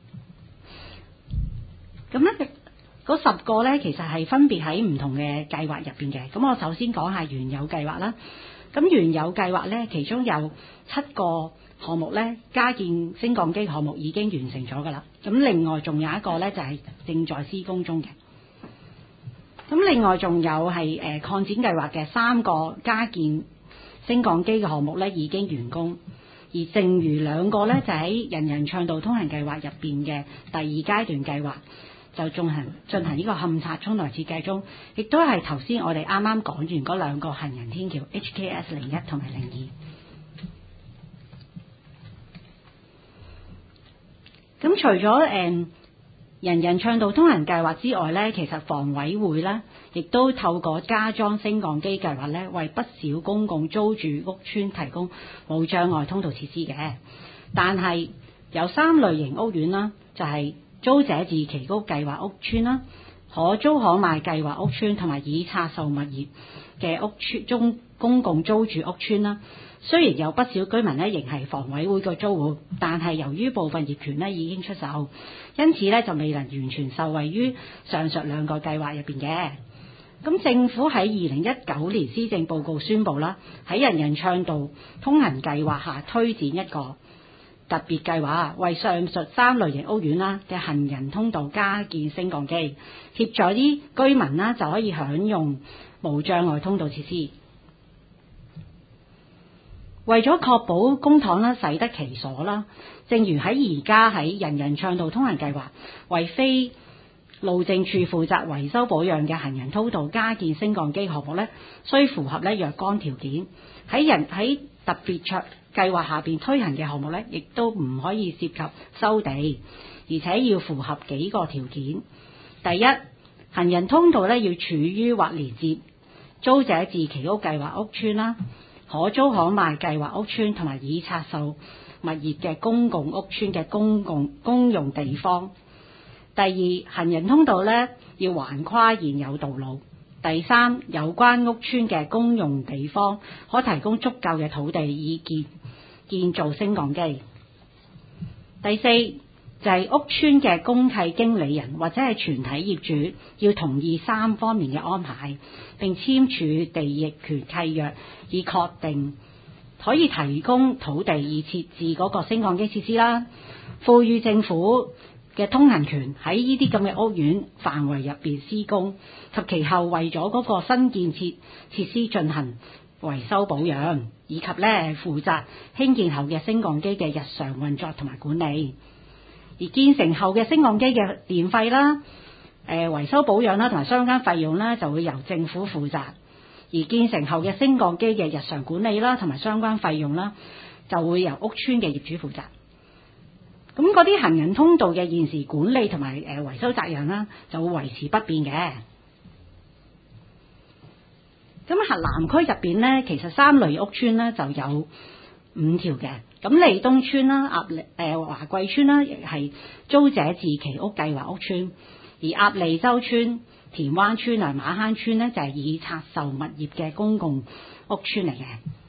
咁咧嗰十個咧其實係分別喺唔同嘅計劃入邊嘅。咁我首先講下原有計劃啦。咁原有計劃咧，其中有七個項目咧加建升降機項目已經完成咗㗎啦。咁另外仲有一個咧就係正在施工中嘅。咁另外仲有係誒擴展計劃嘅三個加建升降機嘅項目咧已經完工，而剩餘兩個咧就喺人人暢道通行計劃入邊嘅第二階段計劃就進行進行呢個勘察衝台設計中，亦都係頭先我哋啱啱講完嗰兩個行人天橋 H K S 零一同埋零二。咁除咗誒、嗯人人暢道通行計劃之外咧，其實房委會咧亦都透過加裝升降機計劃咧，為不少公共租住屋邨提供無障礙通道設施嘅。但係有三類型屋苑啦，就係、是、租者置其屋計劃屋邨啦、可租可賣計劃屋邨同埋已拆售物業嘅屋邨中公共租住屋邨啦。雖然有不少居民咧仍係房委會嘅租戶，但係由於部分業權咧已經出售，因此咧就未能完全受惠於上述兩個計劃入邊嘅。咁政府喺二零一九年施政報告宣布啦，喺人人暢道通行計劃下推展一個特別計劃，為上述三類型屋苑啦嘅行人通道加建升降機，協助啲居民啦就可以享用無障礙通道設施。為咗確保公帑啦使得其所啦，正如喺而家喺人人暢道通行計劃為非路政處負責維修保養嘅行人通道加建升降機項目咧，需符合咧若干條件。喺人喺特別計計劃下邊推行嘅項目咧，亦都唔可以涉及收地，而且要符合幾個條件。第一，行人通道咧要處於或連接租者置其屋計劃屋邨啦、可租可賣計劃屋邨同埋已拆售物業嘅公共屋邨嘅公共公用地方。第二，行人通道咧要橫跨現有道路。第三，有關屋邨嘅公用地方可提供足夠嘅土地以建建造升降機。第四，就係、是、屋邨嘅公契經理人或者係全體業主要同意三方面嘅安排，並簽署地役權契約，以確定可以提供土地以設置嗰個升降機設施啦。賦予政府嘅通行權喺呢啲咁嘅屋苑範圍入邊施工，及其後為咗嗰個新建設設施進行維修保養，以及咧負責興建後嘅升降機嘅日常運作同埋管理。而建成後嘅升降機嘅電費啦、誒、呃、維修保養啦同埋相關費用咧，就會由政府負責。而建成後嘅升降機嘅日常管理啦同埋相關費用啦，就會由屋邨嘅業主負責。咁嗰啲行人通道嘅現時管理同埋誒維修責任啦，就會維持不變嘅。咁喺南區入邊咧，其實三類屋邨咧就有五條嘅。咁利東邨啦、鴨誒華貴邨啦，亦係租者置其屋計劃屋邨；而鴨脷洲邨、田灣邨同馬坑邨咧，就係已拆售物業嘅公共屋邨嚟嘅。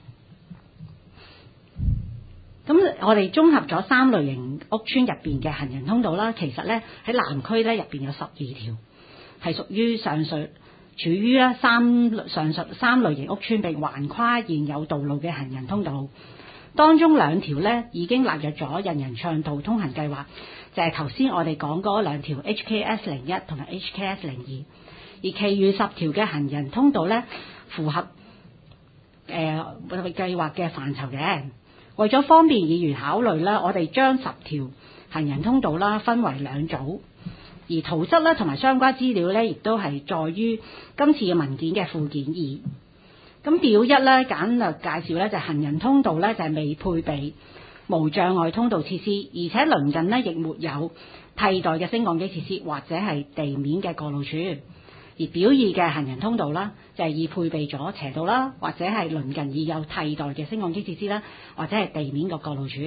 咁我哋綜合咗三類型屋邨入邊嘅行人通道啦，其實咧喺南區咧入邊有十二條，係屬於上述處於咧三上述三類型屋邨並橫跨現有道路嘅行人通道。當中兩條咧已經納入咗人人暢道通行計劃，就係頭先我哋講嗰兩條 H K S 零一同埋 H K S 零二，而其餘十條嘅行人通道咧符合誒計劃嘅範疇嘅。為咗方便議員考慮啦，我哋將十條行人通道啦分為兩組，而圖則咧同埋相關資料咧亦都係載於今次嘅文件嘅附件二。 咁表一咧簡略介紹咧就係行人通道咧就係未配備無障礙通道設施，而且鄰近咧亦沒有替代嘅升降機設施或者係地面嘅過路處。而表二嘅行人通道啦，就係已配備咗斜道啦，或者係鄰近已有替代嘅升降機設施啦，或者係地面嘅過路處。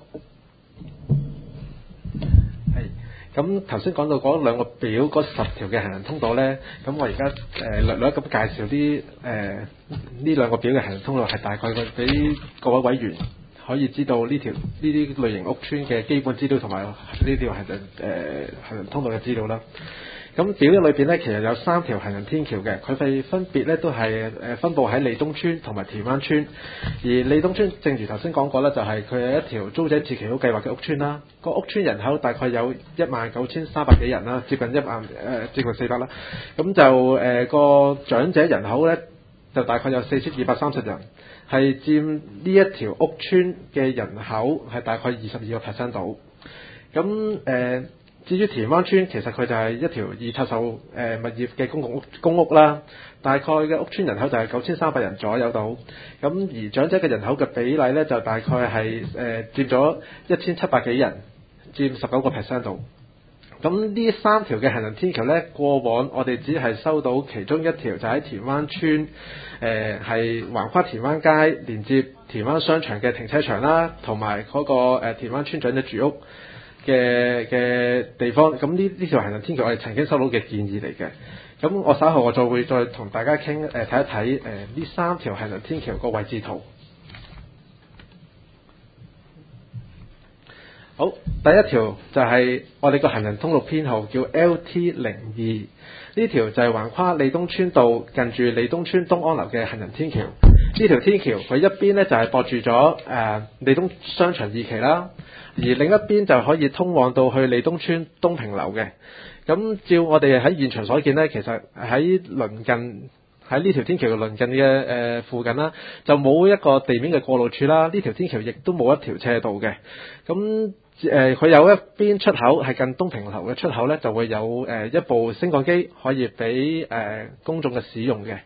咁頭先講到嗰兩個表嗰十條嘅行人通道呢，咁我而家誒略略咁介紹啲誒呢兩個表嘅行人通道係大概個俾各位委員可以知道呢條呢啲類型屋邨嘅基本資料同埋呢條行人誒、呃、行人通道嘅資料啦。咁表一裏邊呢，其實有三條行人天橋嘅，佢哋分別呢都係誒分佈喺利東邨同埋田灣邨。而利東邨正如頭先講過啦，就係佢係一條租者置其屋計劃嘅屋邨啦。個屋邨人口大概有一萬九千三百幾人啦，接近一萬誒、呃、接近四百啦。咁就誒個、呃、長者人口呢，就大概有四千二百三十人，係佔呢一條屋邨嘅人口係大概二十二個 percent 度。咁誒。呃至於田灣邨，其實佢就係一條已拆售誒物業嘅公共屋公屋啦，大概嘅屋邨人口就係九千三百人左右到，咁而長者嘅人口嘅比例呢，就大概係誒佔咗一千七百幾人，佔十九個 percent 度。咁呢三條嘅行人天橋呢，過往我哋只係收到其中一條，就喺田灣邨誒係橫跨田灣街連接田灣商場嘅停車場啦，同埋嗰個誒田灣邨長者住屋嘅嘅地方。咁呢呢條行人天橋我哋曾經收到嘅建議嚟嘅，咁我稍後我就會再同大家傾誒睇一睇誒呢三條行人天橋個位置圖。好，第一條就係我哋個行人通道編號叫 L T 零二，呢條就係橫跨利東邨道近住利東邨東安樓嘅行人天橋。呢條天橋佢一邊呢就係駁住咗誒利東商場二期啦，而另一邊就可以通往到去利東邨東平樓嘅。咁照我哋喺現場所見呢，其實喺鄰近喺呢條天橋嘅鄰近嘅誒、呃、附近啦，就冇一個地面嘅過路處啦。呢條天橋亦都冇一條斜道嘅。咁誒佢有一邊出口係近東平樓嘅出口呢，就會有誒、呃、一部升降機可以俾誒、呃、公眾嘅使用嘅。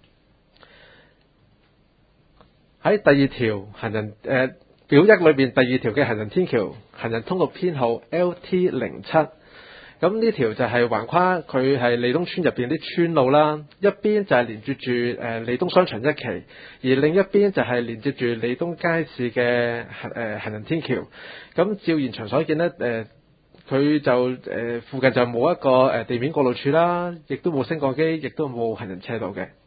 喺第二條行人誒、呃、表一裏邊第二條嘅行人天橋行人通道編號 L T 零七。咁呢條就係橫跨佢係利東邨入邊啲村路啦，一邊就係連接住誒利東商場一期，而另一邊就係連接住利東街市嘅行誒行人天橋。咁照現場所見呢，誒、呃、佢就誒、呃、附近就冇一個誒地面過路處啦，亦都冇升降機，亦都冇行人車道嘅。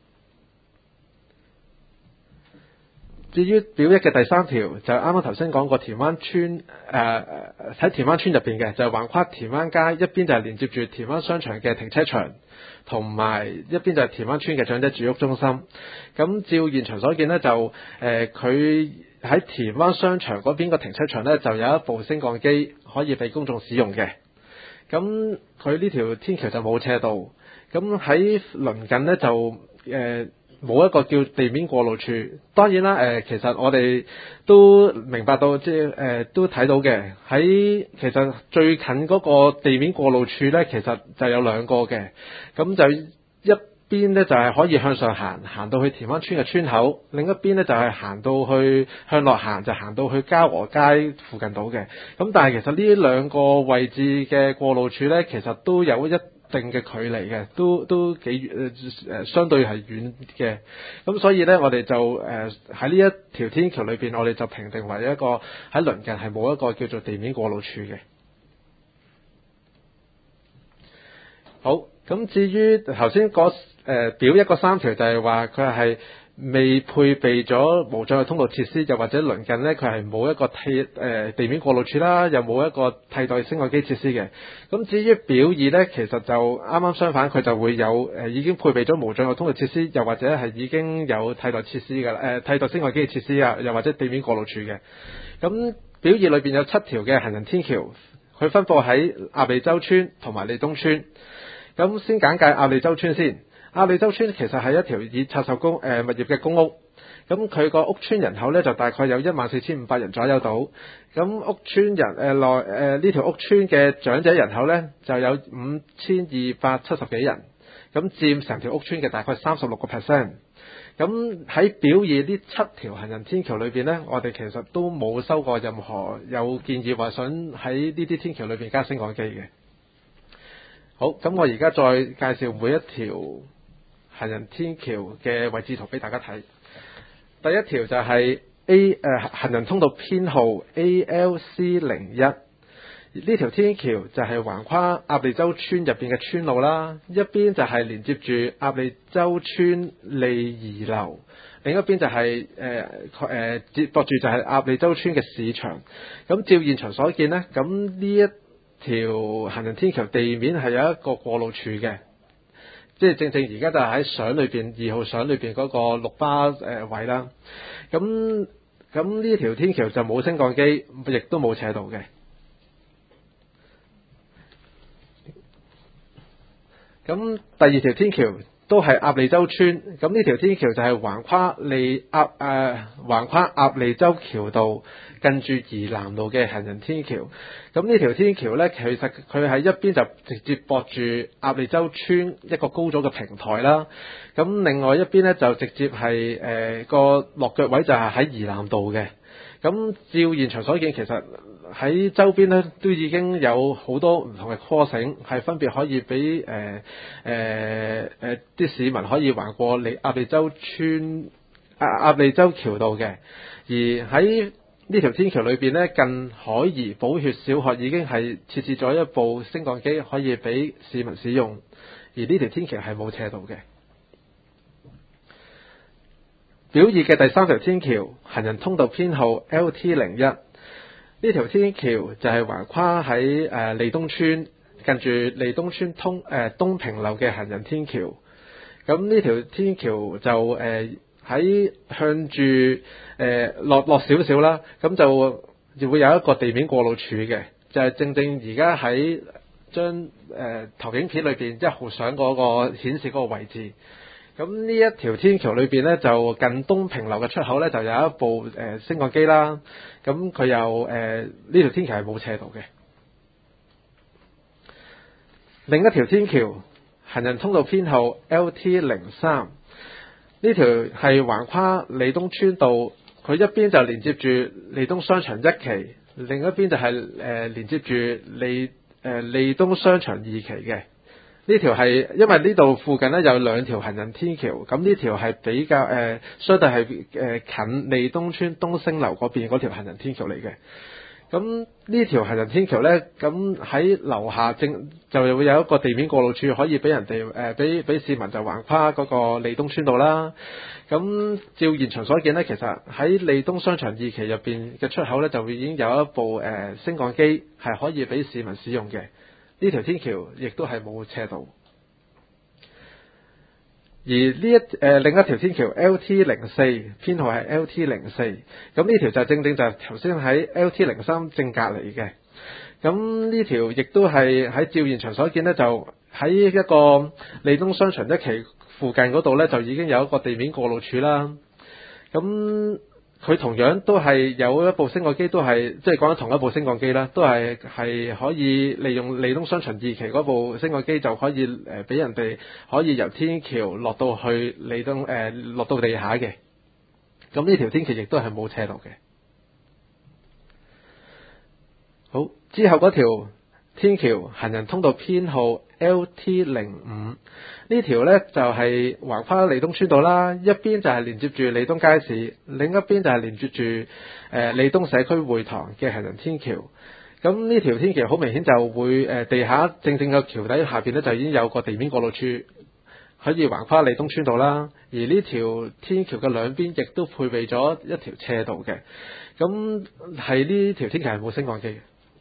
至於表一嘅第三條就啱啱頭先講過田灣邨誒喺田灣邨入邊嘅，就係橫跨田灣街，一邊就係連接住田灣商場嘅停車場，同埋一邊就係田灣邨嘅長者住屋中心。咁照現場所見呢，就誒佢喺田灣商場嗰邊個停車場呢，就有一部升降機可以俾公眾使用嘅。咁佢呢條天橋就冇斜道。咁喺鄰近呢，就誒。呃冇一個叫地面過路處。當然啦，誒、呃、其實我哋都明白到，即係誒都睇到嘅。喺其實最近嗰個地面過路處呢，其實就有兩個嘅。咁就一邊呢，就係、是、可以向上行，行到去田灣村嘅村口；另一邊呢，就係、是、行到去向落行，就行到去嘉禾街附近度嘅。咁但係其實呢兩個位置嘅過路處呢，其實都有一定嘅距離嘅，都都幾遠誒，相對係遠嘅。咁所以呢，我哋就誒喺呢一條天橋裏邊，我哋就評定為一個喺鄰近係冇一個叫做地面過路處嘅。好，咁至於頭先嗰誒表一個三條就係話佢係未配備咗無障礙通道設施，又或者鄰近呢，佢係冇一個替誒、呃、地面過路處啦，又冇一個替代升降機設施嘅。咁至於表二呢，其實就啱啱相反，佢就會有誒、呃、已經配備咗無障礙通道設施，又或者係已經有替代設施嘅誒、呃、替代升降機嘅設施啊，又或者地面過路處嘅。咁表二裏邊有七條嘅行人天橋，佢分佈喺鴨脷洲村同埋利東村。咁先簡介鴨脷洲村先。鴨脷洲村其實係一條已拆售公誒、呃、物業嘅公屋，咁佢個屋村人口呢，就大概有一萬四千五百人左右到，咁屋村人誒內誒呢條屋村嘅長者人口呢，就有五千二百七十幾人，咁佔成條屋村嘅大概三十六個 percent。 咁喺表二呢七條行人天橋裏邊呢，我哋其實都冇收過任何有建議話想喺呢啲天橋裏邊加升降機嘅。好，咁我而家再介紹每一條行人天橋嘅位置圖俾大家睇。第一條就係 A 誒、呃、行人通道編號 A L C 零一。呢條天橋就係橫跨鴨脷洲村入邊嘅村路啦，一邊就係連接住鴨脷洲村利怡樓，另一邊就係誒誒接駁住就係鴨脷洲村嘅市場。咁照現場所見呢，咁呢一條行人天橋地面係有一個過路處嘅，即係正正而家就係喺相裏邊二號相裏邊嗰個綠巴誒位啦。咁咁呢條天橋就冇升降機，亦都冇斜道嘅。咁第二條天橋都係鴨脷洲村，咁呢條天橋就係橫跨利鴨誒橫跨鴨脷洲橋道近住怡南路嘅行人天橋。咁呢條天橋呢，其實佢喺一邊就直接駁住鴨脷洲村一個高咗嘅平台啦。咁另外一邊呢，就直接係誒個落腳位就係喺怡南道嘅。咁照現場所見，其實喺周邊咧都已經有好多唔同嘅 crossing，係分別可以俾誒誒誒啲市民可以橫過嚟鴨脷洲村啊鴨脷洲橋道嘅。而喺呢條天橋裏邊咧，近海怡寶血小學已經係設置咗一部升降機可以俾市民使用，而呢條天橋係冇斜道嘅。表二嘅第三條天橋行人通道編號 L T 零一，呢條天橋就係橫跨喺誒利東村近住利東村通誒、呃、東平樓嘅行人天橋。咁呢條天橋就誒喺、呃、向住誒、呃、落落少少啦，咁就就會有一個地面過路處嘅，就係、是、正正而家喺將誒、呃、投影片裏邊一號相嗰個顯示嗰個位置。咁呢一條天橋裏邊呢，就近東平樓嘅出口呢，就有一部誒、呃、升降機啦。咁佢又誒呢條天橋係冇斜道嘅。另一條天橋行人通道編號 L T 零三，呢條係橫跨利東村道，佢一邊就連接住利東商場一期，另一邊就係、是、誒、呃、連接住利誒、呃、利東商場二期嘅。呢條係因為呢度附近咧有兩條行人天橋，咁呢條係比較誒、呃、相對係誒、呃、近利東村東星樓嗰邊嗰條行人天橋嚟嘅。咁呢條行人天橋呢，咁喺樓下正就會有一個地面過路處，可以俾人哋誒俾俾市民就橫跨嗰個利東村道啦。咁照現場所見呢，其實喺利東商場二期入邊嘅出口呢，就已經有一部誒、呃、升降機係可以俾市民使用嘅。呢條天橋亦都係冇斜道，而呢一誒、呃、另一條天橋 L T 零四編號係 L T 零四，咁呢條就正正就係頭先喺 L T 零三正隔離嘅。咁呢條亦都係喺照現場所見呢，就喺一個利東商場一期附近嗰度呢，就已經有一個地面過路處啦。咁佢同樣都係有一部升降機，都係即係講緊同一部升降機啦，都係係可以利用利東商場二期嗰部升降機就可以誒俾、呃、人哋可以由天橋落到去利東誒、呃、落到地下嘅。咁呢條天橋亦都係冇斜道嘅。好，之後嗰條天橋行人通道編號 L T 零五，呢條呢就係橫跨利東村道啦，一邊就係連接住利東街市，另一邊就係連接住誒、呃、利東社區會堂嘅行人天橋。咁呢條天橋好明顯就會誒、呃、地下正正嘅橋底下邊呢，就已經有個地面過路處可以橫跨利東村道啦，而呢條天橋嘅兩邊亦都配備咗一條斜道嘅。咁係呢條天橋係冇升降機嘅。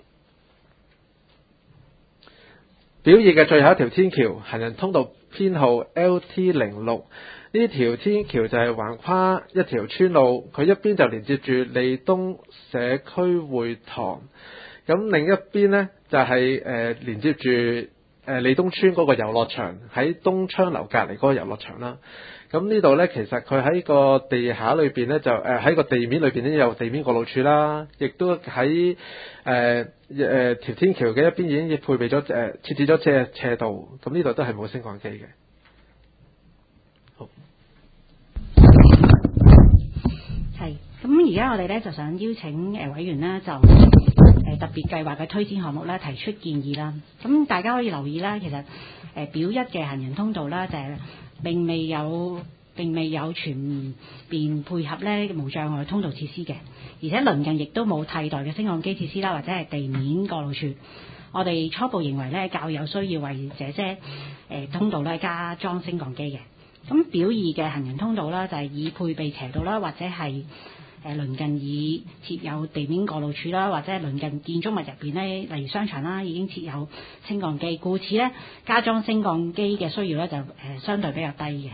表二嘅最後一條天橋行人通道編號 L T 零六，呢條天橋就係橫跨一條村路，佢一邊就連接住利東社區會堂，咁另一邊呢，就係、是、誒、呃、連接住誒、呃、利東村嗰個遊樂場，喺東昌樓隔離嗰個遊樂場啦。咁呢度呢，其實佢喺個地下裏邊呢，就誒喺、呃、個地面裏邊呢，有地面過路處啦，亦都喺誒誒條天橋嘅一邊已經配備咗誒、呃、設置咗斜斜道，咁呢度都係冇升降機嘅。好。 咁而家我哋咧就想邀請誒委員咧就誒特別計劃嘅推薦項目咧提出建議啦。咁大家可以留意啦，其實誒表一嘅行人通道啦，就係並未有並未有全面配合咧無障礙通道設施嘅，而且鄰近亦都冇替代嘅升降機設施啦，或者係地面過路處。我哋初步認為咧較有需要為這些誒通道咧加裝升降機嘅。咁表二嘅行人通道啦，就係已配備斜道啦，或者係誒鄰近已設有地面過路處啦，或者係鄰近建築物入邊咧，例如商場啦，已經設有升降機，故此咧加裝升降機嘅需要咧就誒相對比較低嘅。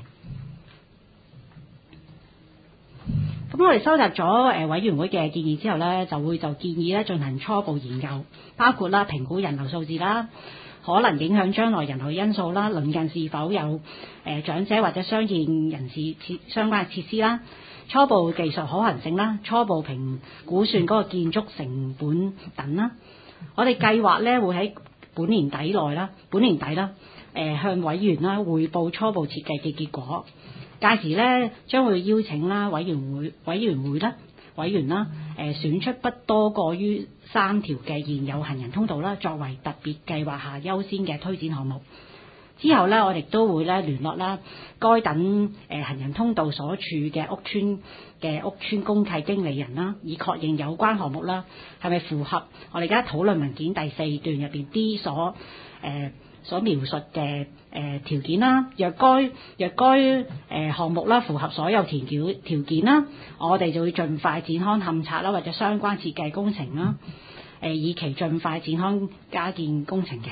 咁我哋收集咗誒委員會嘅建議之後咧，就會就建議咧進行初步研究，包括啦評估人流數字啦，可能影響將來人流因素啦，鄰近是否有誒、呃、長者或者傷健人士設相關嘅設施啦，初步技術可行性啦，初步評估算嗰個建築成本等啦。我哋計劃咧會喺本年底內啦，本年底啦誒、呃、向委員啦匯報初步設計嘅結果。屆時咧將會邀請啦委員會委員會啦委員啦誒、呃、選出不多過於三條嘅現有行人通道啦，作為特別計劃下優先嘅推薦項目。之後咧，我哋都會咧聯絡啦該等誒、呃、行人通道所處嘅屋邨嘅屋邨公契經理人啦，以確認有關項目啦係咪符合我哋而家討論文件第四段入邊 D 所誒、呃、所描述嘅誒條件啦。若該若該誒、呃、項目啦符合所有條條條件啦，我哋就會盡快展開勘察啦，或者相關設計工程啦，誒、呃、以期盡快展開加建工程嘅。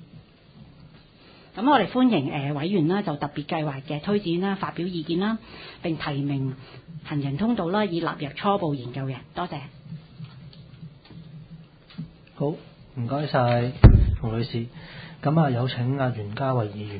咁我哋歡迎誒、呃、委員啦，就特別計劃嘅推薦啦，發表意見啦，並提名行人通道啦，以納入初步研究嘅。多謝。 好，唔該晒馮女士。咁啊，有請阿袁嘉慧議員。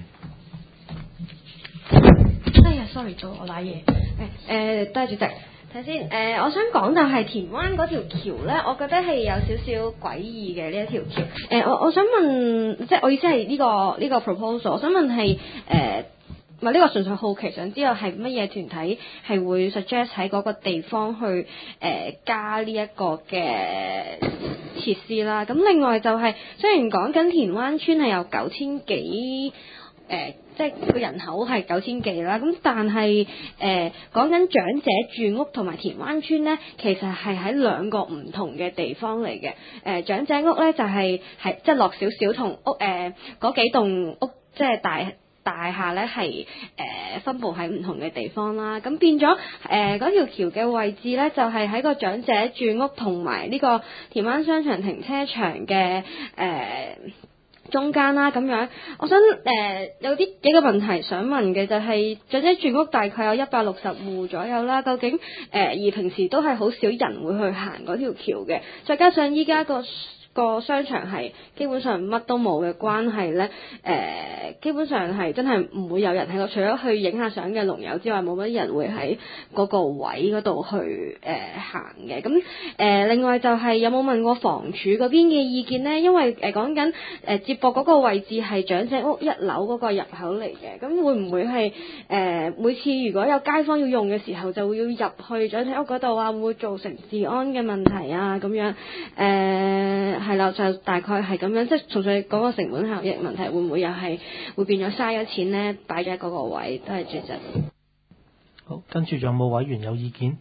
哎呀 ，sorry， 做我瀨嘢。誒、呃，多謝主席。睇先，誒、呃，我想講就係田灣嗰條橋咧，我覺得係有少少詭異嘅呢一條橋。誒、呃，我我想問，即係我意思係呢、這個呢、這個 proposal，我想問係誒，唔係呢個純粹好奇，想知道係乜嘢團體係會 suggest 喺嗰個地方去誒、呃、加呢一個嘅設施啦。咁另外就係、是、雖然講緊田灣村係有九千幾。誒、呃，即係個人口係九千幾啦，咁但係誒講緊長者住屋同埋田灣村咧，其實係喺兩個唔同嘅地方嚟嘅。誒、呃、長者屋咧就係係即係落少少同屋誒嗰、呃、幾棟屋即係大大廈咧係誒分佈喺唔同嘅地方啦。咁變咗誒嗰條橋嘅位置咧，就係、是、喺個長者住屋同埋呢個田灣商場停車場嘅誒。呃中間啦咁樣，我想誒、呃、有啲幾個問題想問嘅，就係、是、長者住屋大概有一百六十戶左右啦，究竟誒、呃、而平時都係好少人會去行嗰條橋嘅，再加上依家個個商場係基本上乜都冇嘅關係咧，誒、呃、基本上係真係唔會有人喺度，除咗去影下相嘅龍友之外，冇乜人會喺嗰個位嗰度去誒、呃、行嘅。咁誒、呃、另外就係有冇問過房署嗰邊嘅意見咧？因為誒講緊誒接駁嗰個位置係長者屋一樓嗰個入口嚟嘅，咁會唔會係誒、呃、每次如果有街坊要用嘅時候，就會要入去長者屋嗰度啊？會唔會造成治安嘅問題啊？咁樣誒。呃係啦，就大概係咁樣，即係純粹講個成本效益問題，會唔會又係會變咗嘥咗錢咧？擺咗喺嗰個位都係主席。 好，跟住仲有冇委員有意見？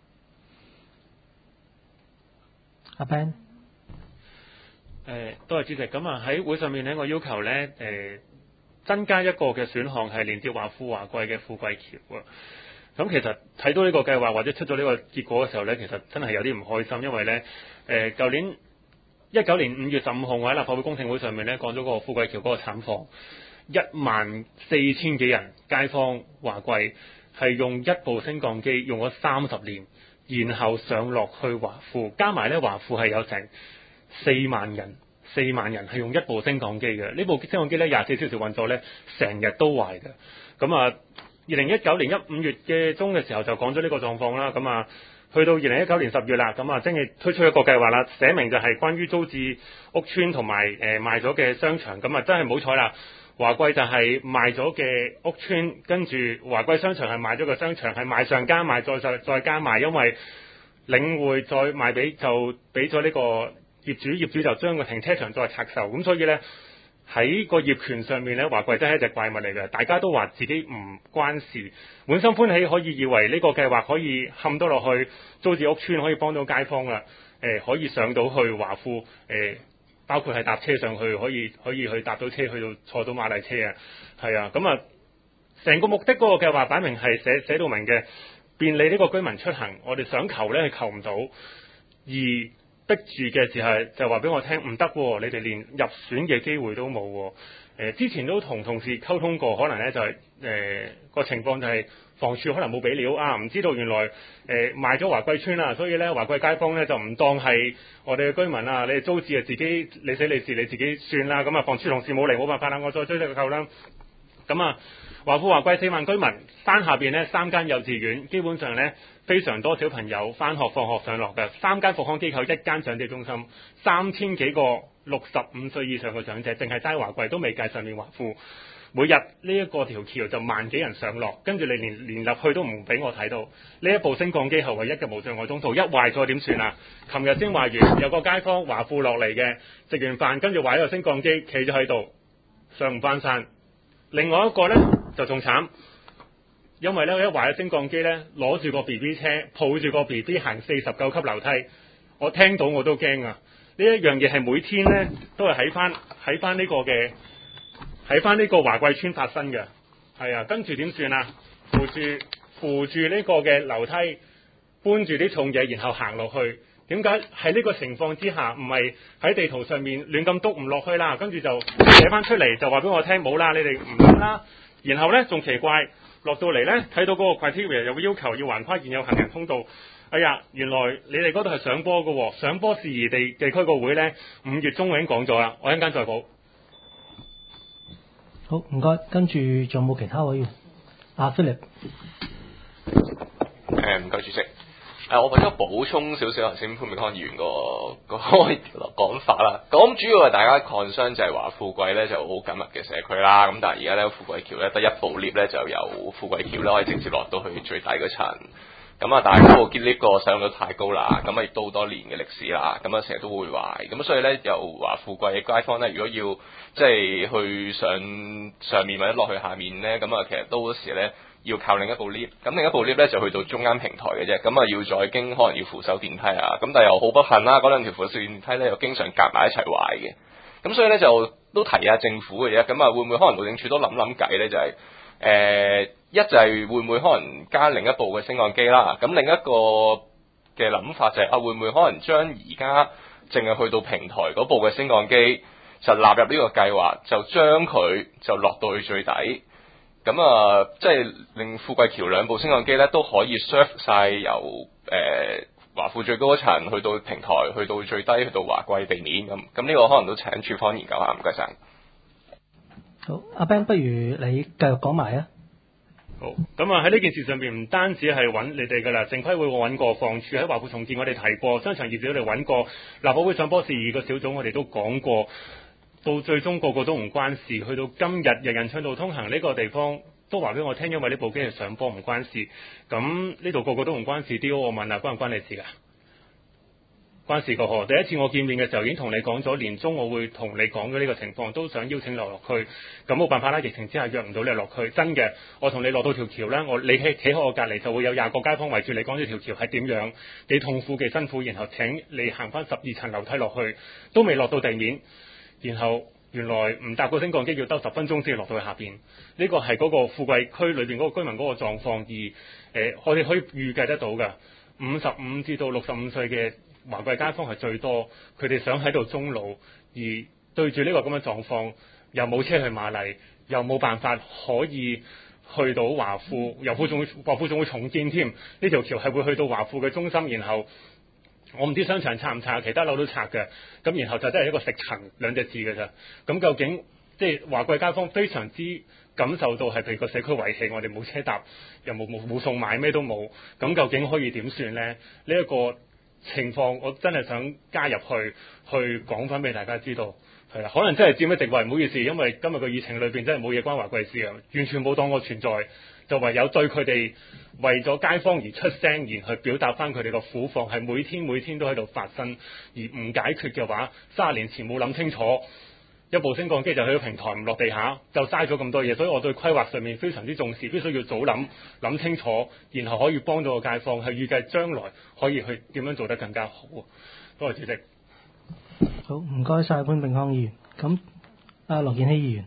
阿 Ben， 誒、呃，多謝主席。咁啊喺會上面呢，我要求咧誒、呃、增加一個嘅選項係連接華富華貴嘅富貴橋啊。咁其實睇到呢個計劃或者出咗呢個結果嘅時候咧，其實真係有啲唔開心，因為咧誒舊年一九年五月十五號我喺立法會公聽會上面咧講咗個富貴橋嗰個慘況，一萬四千幾人街坊華貴係用一部升降機用咗三十年，然後上落去華富，加埋咧華富係有成四萬人，四萬人係用一部升降機嘅。呢部升降機咧廿四小時運作咧，成日都壞嘅。咁啊，二零一九年一五月嘅中嘅時候就講咗呢個狀況啦。咁啊。去到二零一九年十月啦，咁啊，正係推出一個計劃啦，寫明就係關於租置屋邨同埋誒賣咗嘅商場，咁啊真係唔好彩啦！華貴就係賣咗嘅屋邨，跟住華貴商場係賣咗個商場，係賣上加賣，再再再加賣，因為領匯再賣俾就俾咗呢個業主，業主就將個停車場再拆售，咁所以呢，喺個業權上面呢，華貴真係一隻怪物嚟嘅，大家都話自己唔關事，滿心歡喜可以以為呢個計劃可以冚到落去租置屋邨，可以幫到街坊啦，誒、呃、可以上到去華富誒。呃包括係搭車上去，可以可以去搭到車去到坐到馬麗車啊，係啊，咁啊，成個目的嗰個計劃擺明係寫寫到明嘅，便利呢個居民出行。我哋想求呢係求唔到，而逼住嘅時候就話俾我聽唔得喎，你哋連入選嘅機會都冇喎。誒，之前都同同事溝通過，可能呢就係誒個情況就係房署可能冇俾料啊，唔知道原來誒、呃、賣咗華貴村啦，所以呢華貴街坊呢就唔當係我哋嘅居民啊，你哋租置啊自己你死你事你自己算啦，咁啊房署同事冇嚟冇辦法啦，我再追得個夠啦。咁啊華富華貴四萬居民，山下邊呢三間幼稚園，基本上呢非常多小朋友返學放學上落嘅，三間復康機構，一間長者中心，三千幾個六十五歲以上嘅長者，淨係齋華貴都未計上面華富。每日呢一個條橋就萬幾人上落，跟住你連連入去都唔俾我睇到。呢一部升降機係唯一嘅無障礙通道，一壞咗點算啊？琴日先話完，有個街坊華富落嚟嘅，食完飯跟住壞咗個升降機，企咗喺度上唔翻山。另外一個呢，就仲慘，因為呢，一壞咗升降機呢，攞住個 B B 車，抱住個 B B 行四十九級樓梯，我聽到我都驚啊！呢一樣嘢係每天呢，都係喺翻喺翻呢個嘅。喺翻呢個華貴村發生嘅，係啊，跟住點算啊？扶住扶住呢個嘅樓梯，搬住啲重嘢，然後行落去。點解喺呢個情況之下，唔係喺地圖上面亂咁篤唔落去啦？跟住就寫翻出嚟，就話俾我聽冇啦，你哋唔得啦。然後呢，仲奇怪，落到嚟呢，睇到嗰個 criteria 有個要求要橫跨現有行人通道。哎呀，原來你哋嗰度係上坡嘅喎，上坡事宜地地區個會呢，五月中已經講咗啦，我一陣間再補。 好，唔該，跟住仲有冇其他委員？阿 Philip， 誒唔該主席，誒、呃、我為咗補充少少頭先潘永康議員個個講法啦，咁主要係大家 concern 就係話富貴咧就好緊密嘅社區啦，咁但係而家咧富貴橋咧得一部 lift 咧就由富貴橋咧可以直接落到去最底嗰層。咁啊，但係嗰部 lift 個使用率太高啦，咁啊亦都好多年嘅歷史啦，咁啊成日都會壞，咁所以咧又話富貴嘅街坊咧，如果要即係去上上面或者落去下面咧，咁啊其實都嗰時咧要靠另一部 lift，咁另一部 lift 咧就去到中間平台嘅啫，咁啊要再經可能要扶手電梯啊，咁但係又好不幸啦，嗰兩條扶手電梯咧又經常夾埋一齊壞嘅，咁所以咧就都提下政府嘅啫，咁啊會唔會可能路政署都諗諗計咧，就係、是、誒。呃一就係會唔會可能加另一部嘅升降機啦？咁另一個嘅諗法就係、是、啊，會唔會可能將而家淨係去到平台嗰部嘅升降機就納入呢個計劃，就將佢就落到去最底。咁啊，即係令富貴橋兩部升降機咧都可以 serve 晒由誒華富最高層去到平台，去到最低，去到華貴地面咁。咁呢個可能都請處方研究下，唔該晒。 好，阿 Ben， 不如你繼續講埋啊。 好，咁啊喺呢件事上邊唔單止係揾你哋噶啦，城規會我揾過，房署喺華富重建我哋提過，商場業主我哋揾過，立法會上波事宜個小組我哋都講過，到最終個個都唔關事，去到今日人人暢道通行呢個地方都話俾我聽，因為呢部機係上波唔關事，咁呢度個個都唔關事 ，D O 我問啊，關唔關你事噶？關事個嗬，第一次我見面嘅時候已經同你講咗，年中我會同你講咗呢個情況，都想邀請落落去，咁冇辦法啦，疫情之下約唔到你落去，真嘅，我同你落到條橋呢，我你企企喺我隔離就會有廿個街坊圍住你講呢條橋係點樣，幾痛苦幾辛苦，然後請你行翻十二層樓梯落去，都未落到地面，然後原來唔搭個升降機要兜十分鐘先落到去下邊，呢個係嗰個富貴區裏邊嗰個居民嗰個狀況，而誒、呃、我哋可以預計得到㗎，五十五至到六十五歲嘅華貴街坊係最多，佢哋想喺度終老，而對住呢個咁嘅狀況，又冇車去瑪麗，又冇辦法可以去到華富，華富仲華富仲會重建添，呢條橋係會去到華富嘅中心，然後我唔知商場拆唔拆，其他樓都拆嘅，咁然後就真係一個食塵兩隻字嘅咋，咁究竟即係華貴街坊非常之感受到係被個社區遺棄，我哋冇車搭，又冇冇冇餸買，咩都冇，咁究竟可以點算呢？呢、這、一個情況，我真係想加入去去講翻俾大家知道，係啦，可能真係佔咗席位，唔好意思，因為今日個議程裏邊真係冇嘢關華貴事啊，完全冇當我存在，就唯有對佢哋為咗街坊而出聲，然去表達翻佢哋個苦況，係每天每天都喺度發生，而唔解決嘅話，三十年前冇諗清楚。一部升降機就去到平台唔落地下，就嘥咗咁多嘢，所以我對規劃上面非常之重視，必須要早諗諗清楚，然後可以幫到個街坊，係預計將來可以去點樣做得更加好。多謝主席。 好，唔該晒潘炳康議員。咁，阿羅健熙議員。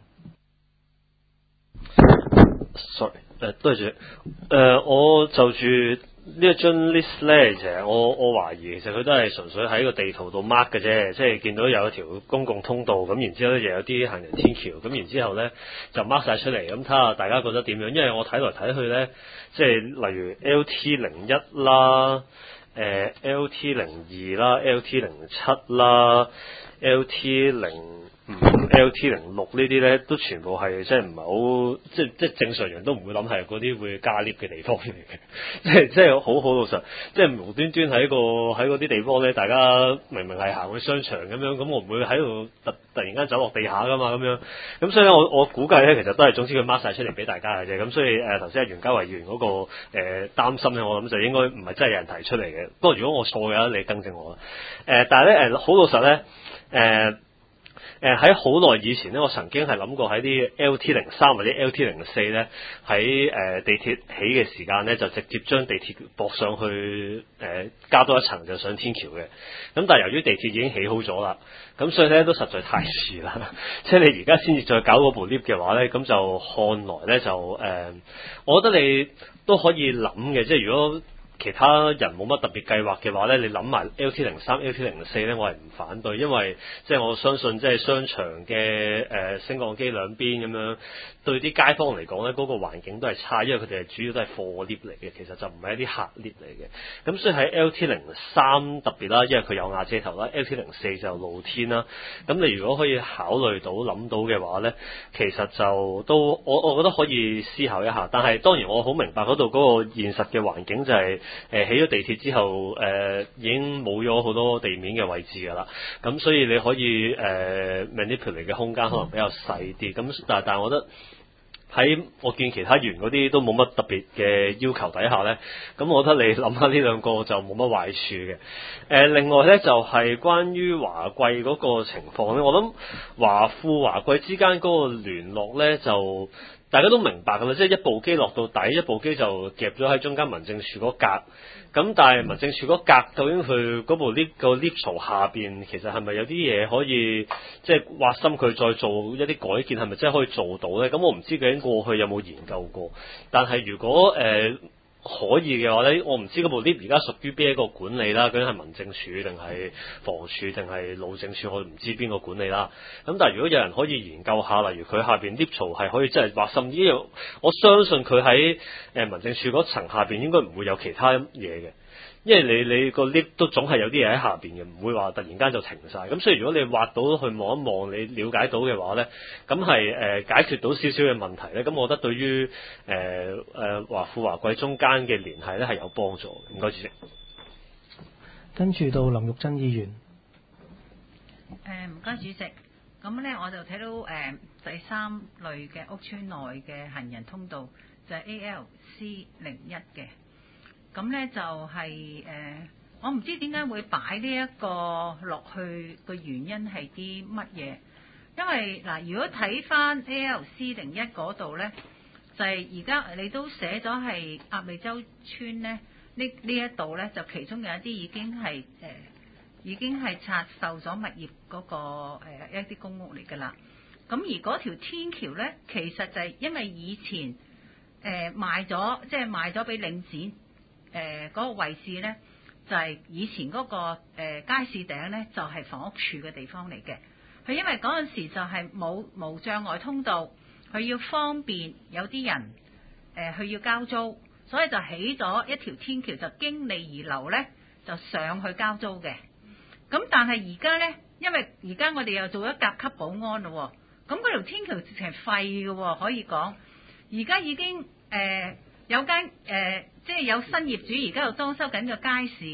sorry， 誒，多謝主席。誒，我就住呢一張 list 咧，其實我我懷疑其實佢都係純粹喺個地圖度 mark 嘅啫，即係見到有一條公共通道，咁然之後咧又有啲行人天橋，咁然之後咧就 mark 晒出嚟，咁睇下大家覺得點樣？因為我睇來睇去咧，即係例如 L T 零一啦，誒 L T 零二啦 ，L T 零七啦 ，L T 零五 L T 零六呢啲咧都全部係即係唔係好即係即係正常人都唔會諗係嗰啲會加 lift 嘅地方嚟嘅，即係即係好好老實，即係無端端喺個喺嗰啲地方咧，大家明明係行去商場咁樣，咁我唔會喺度突突然間走落地下噶嘛咁樣，咁所以咧我我估計咧其實都係總之佢 mark 晒出嚟俾大家嘅啫，咁所以誒頭先阿袁嘉蔚議員嗰個誒擔心咧，我諗就應該唔係真係有人提出嚟嘅，不過如果我錯嘅話，你更正我啦。誒但係咧誒好老實咧誒。呃誒喺好耐以前咧，我曾經係諗過喺啲 L T 零三或者 L T 零四咧，喺誒地鐵起嘅時間咧，就直接將地鐵駁上去誒、呃、加多一層就上天橋嘅。咁但係由於地鐵已經起好咗啦，咁所以咧都實在太遲啦。即係你而家先至再搞嗰部 lift 嘅話咧，咁就看來咧就誒、呃，我覺得你都可以諗嘅。即係如果其他人冇乜特別計劃嘅話咧，你諗埋 L T 零三、L T 零四咧，我係唔反對，因為即係我相信即係商場嘅誒、呃、升降機兩邊咁樣，對啲街坊嚟講咧，嗰、那個環境都係差，因為佢哋係主要都係貨 lift 嚟嘅，其實就唔係一啲客 lift 嚟嘅。咁所以喺 L T 零三特別啦，因為佢有瓦遮頭啦 ，L T 零四就露天啦。咁你如果可以考慮到諗到嘅話咧，其實就都我我覺得可以思考一下。但係當然我好明白嗰度嗰個現實嘅環境就係、是。誒起咗地鐵之後，誒、呃、已經冇咗好多地面嘅位置㗎啦。咁所以你可以誒、呃、manipulate 嘅空間可能比較細啲。咁但係但係我覺得喺我見其他員嗰啲都冇乜特別嘅要求底下咧，咁我覺得你諗下呢兩個就冇乜壞處嘅。誒、呃、另外咧就係、是、關於華貴嗰個情況咧，我諗華富華貴之間嗰個聯絡咧就。大家都明白㗎啦，即係一部機落到底，一部機就夾咗喺中間民政處嗰格。咁但係民政處嗰格究竟佢嗰部 lift 個 lift 槽下邊，其實係咪有啲嘢可以即係挖深佢再做一啲改建，係咪真係可以做到咧？咁我唔知究竟過去有冇研究過。但係如果誒、呃可以嘅話咧，我唔知嗰部 lift 而家屬於邊一個管理啦，究竟係民政處定係房署定係路政處，我唔知邊個管理啦。咁但係如果有人可以研究下，例如佢下邊 lift 槽係可以真係挖深啲，我相信佢喺誒民政處嗰層下邊應該唔會有其他嘢嘅。因為你你個 lift 都總係有啲嘢喺下邊嘅，唔會話突然間就停晒。咁所以如果你挖到去望一望，你了解到嘅話咧，咁係誒解決到少少嘅問題咧。咁我覺得對於誒誒華富華貴中間嘅聯繫咧係有幫助。唔該主席。 跟住到林玉珍議員。 誒唔該主席。咁咧我就睇到誒、呃、第三類嘅屋邨內嘅行人通道就係 A L C 零一嘅。咁咧就係、是、誒、呃，我唔知點解會擺呢一個落去嘅原因係啲乜嘢？因為嗱、呃，如果睇翻 A L C 零一嗰度咧，就係而家你都寫咗係鴨脷洲村咧，呢呢一度咧就其中有一啲已經係誒、呃，已經係拆售咗物業嗰、那個、呃、一啲公屋嚟㗎啦。咁而嗰條天橋咧，其實就係因為以前誒、呃、賣咗，即係賣咗俾領展。誒嗰、呃那個位置咧，就係、是、以前嗰、那個、呃、街市頂咧，就係、是、房屋處嘅地方嚟嘅。佢因為嗰陣時就係冇無障礙通道，佢要方便有啲人誒，佢、呃、要交租，所以就起咗一條天橋，就經利而流咧，就上去交租嘅。咁但係而家咧，因為而家我哋又做咗甲級保安咯，咁嗰條天橋直情廢嘅，可以講。而家已經誒。呃有間誒、呃，即係有新業主而家又裝修緊個街市，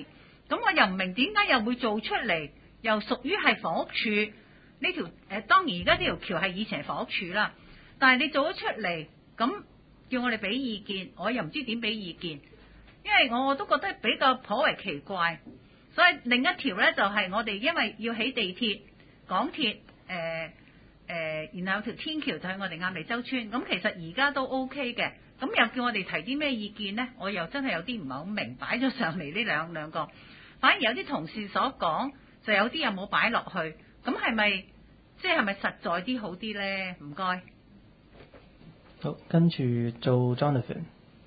咁我又唔明點解又會做出嚟，又屬於係房屋署呢條誒，當然而家呢條橋係以前係房屋署啦，但係你做咗出嚟，咁叫我哋俾意見，我又唔知點俾意見，因為我都覺得比較頗為奇怪。所以另一條呢，就係、是、我哋因為要起地鐵、港鐵誒。呃誒、呃，然後有條天橋就喺我哋鴨脷洲村，咁其實而家都 OK 嘅，咁又叫我哋提啲咩意見呢？我又真係有啲唔係好明，擺咗上嚟呢兩兩個，反而有啲同事所講，就有啲又冇擺落去，咁係咪即係咪實在啲好啲呢？唔該。 好，跟住做 Jonathan。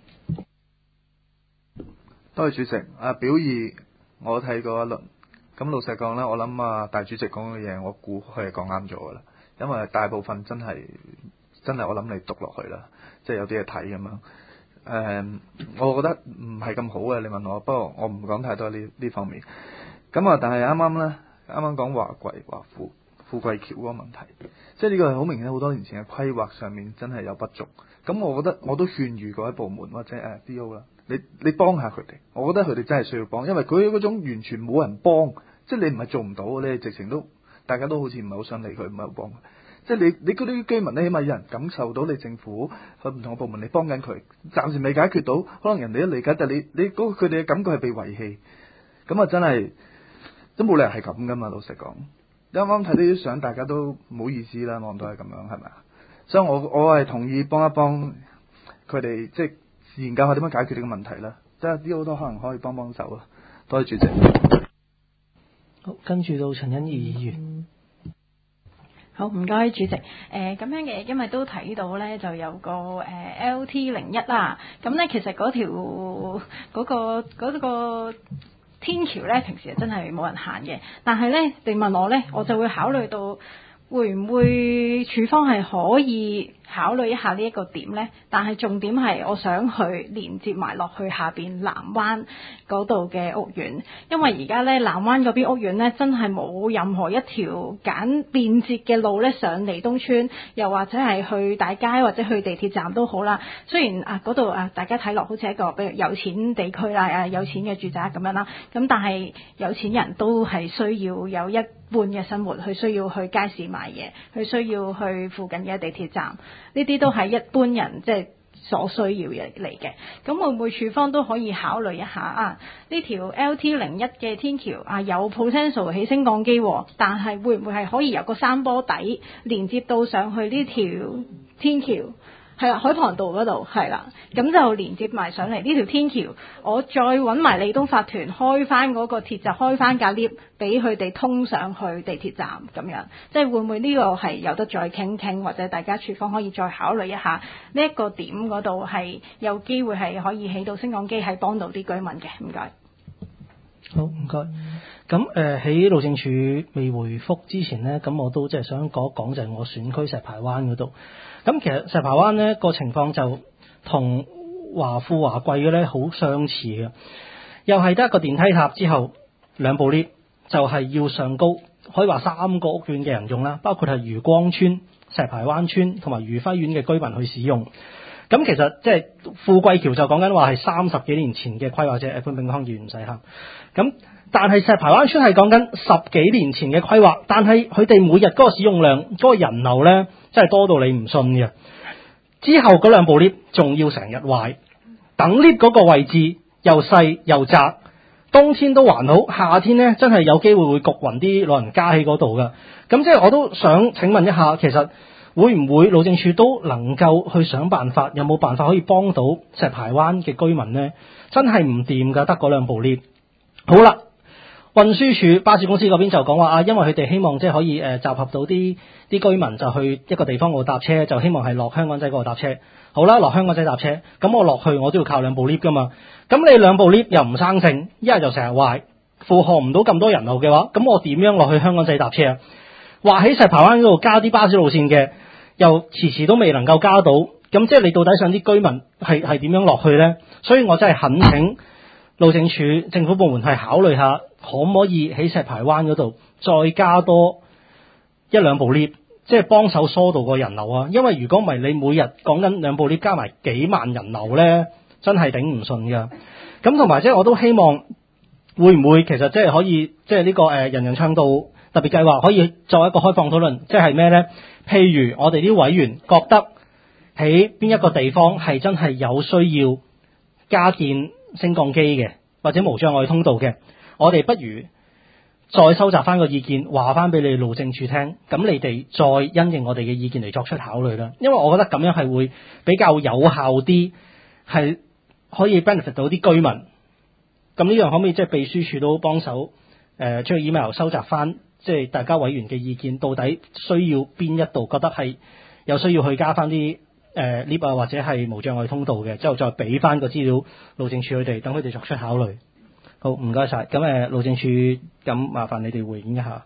多謝主席。啊，表二我睇過一輪，咁老實講呢，我諗啊大主席講嘅嘢，我估佢係講啱咗噶啦。因為大部分真係真係我諗你讀落去啦，即係有啲嘢睇咁樣。誒、嗯，我覺得唔係咁好嘅，你問我。不過我唔講太多呢呢方面。咁啊，但係啱啱咧，啱啱講華貴華富富貴橋嗰個問題，即係呢個係好明顯好多年前嘅規劃上面真係有不足。咁我覺得我都勸喻各位部門或者誒 D O 啦，你你幫下佢哋。我覺得佢哋真係需要幫，因為佢嗰種完全冇人幫，即係你唔係做唔到，你係直情都。大家都好似唔係好想理佢，唔係好幫佢。即係你你嗰啲居民咧，起碼有人感受到你政府去唔同嘅部門你幫緊佢，暫時未解決到，可能人哋都理解，但係你你嗰佢哋嘅感覺係被遺棄，咁啊真係都冇理由係咁噶嘛。老實講，啱啱睇呢啲相，大家都唔好意思啦，望到係咁樣係咪啊？所以我我係同意幫一幫佢哋，即係研究下點樣解決呢個問題啦。即係啲好多可能可以幫幫手啊。多謝主席。 好，跟住到陳欣怡議員。 好，唔該主席。誒、呃、咁樣嘅，因為都睇到咧，就有個誒、呃、L T 零一啦。咁咧其實嗰條嗰、嗰個嗰、嗰個天橋咧，平時真係冇人行嘅。但係咧，你問我咧，我就會考慮到會唔會署方係可以考慮一下呢一個點呢？但係重點係我想去連接埋落去下邊南灣嗰度嘅屋苑，因為而家呢，南灣嗰邊屋苑呢，真係冇任何一條簡便捷嘅路呢上利東村，又或者係去大街或者去地鐵站都好啦。雖然啊嗰度啊大家睇落好似一個比如有錢地區啦，啊有錢嘅住宅咁樣啦，咁但係有錢人都係需要有一般嘅生活，佢需要去街市買嘢，佢需要去附近嘅地鐵站。呢啲都係一般人即係所需要嘅嚟嘅，咁會唔會署方都可以考慮一下啊？呢條 L T 零一嘅天橋啊，有 potential 起升降機，但係會唔會係可以由個山坡底連接到上去呢條天橋？係啦，海傍道嗰度係啦，咁就連接埋上嚟呢條天橋，我再揾埋利東法團開翻嗰個鐵閘，開翻架 lift 俾佢哋通上去地鐵站咁樣，即係會唔會呢個係有得再傾傾，或者大家署方可以再考慮一下呢一個點嗰度係有機會係可以起到升降機，係幫到啲居民嘅。唔該。 好，唔該。咁誒喺路政署未回覆之前呢，咁我都即係想講一講就係我選區石排灣嗰度。咁其實石排灣呢個情況就同華富華貴嘅咧好相似嘅，又係得一個電梯塔之後兩部 lift，就係要上高，可以話三個屋苑嘅人用啦，包括係漁光村、石排灣村同埋漁輝苑嘅居民去使用。咁其實即係富貴橋就講緊話係三十幾年前嘅規劃啫，潘炳康議員唔使喊。咁但係石排灣村係講緊十幾年前嘅規劃，但係佢哋每日嗰個使用量、嗰、嗰個人流呢，真係多到你唔信嘅。之後嗰兩部 lift 仲要成日壞，等 lift 嗰個位置又細又窄，冬天都還好，夏天呢，真係有機會會焗暈啲老人家喺嗰度㗎。咁即係我都想請問一下，其實會唔會路政署都能夠去想辦法，有冇辦法可以幫到石排灣嘅居民呢？真係唔掂㗎，得嗰兩部 lift。好啦，運輸署巴士公司嗰邊就講話啊，因為佢哋希望即係可以誒、呃、集合到啲啲居民就去一個地方度搭車，就希望係落香港仔嗰度搭車。好啦，落香港仔搭車，咁我落去我都要靠兩部 lift 㗎嘛。咁你兩部 lift 又唔生性，一係就成日壞，負荷唔到咁多人流嘅話，咁我點樣落去香港仔搭車啊？話喺石排灣嗰度加啲巴士路線嘅，又遲遲都未能夠加到，咁即係你到底想啲居民係係點樣落去呢？所以我真係懇請路政署政府部門係考慮下，可唔可以喺石排灣嗰度再加多一兩部 lift， 即係幫手疏導個人流啊！因為如果唔係，你每日講緊兩部 lift 加埋幾萬人流呢，真係頂唔順㗎。咁同埋即係我都希望會唔會其實即係可以即係呢個誒、呃、人人倡導特別計劃可以作一個開放討論，即係咩呢？譬如我哋啲委員覺得喺邊一個地方係真係有需要加建升降機嘅，或者無障礙通道嘅，我哋不如再收集翻個意見，話翻俾你路政署聽，咁你哋再因應我哋嘅意見嚟作出考慮啦。因為我覺得咁樣係會比較有效啲，係可以 benefit 到啲居民。咁呢樣可唔可以即係秘書處都幫手誒出去 email 收集翻，即係大家委員嘅意見，到底需要邊一度覺得係有需要去加翻啲誒 lift 啊，或者係無障礙通道嘅，之後再俾翻個資料路政署佢哋，等佢哋作出考慮。好，唔該晒。咁誒，路政署咁麻煩你哋回應一下。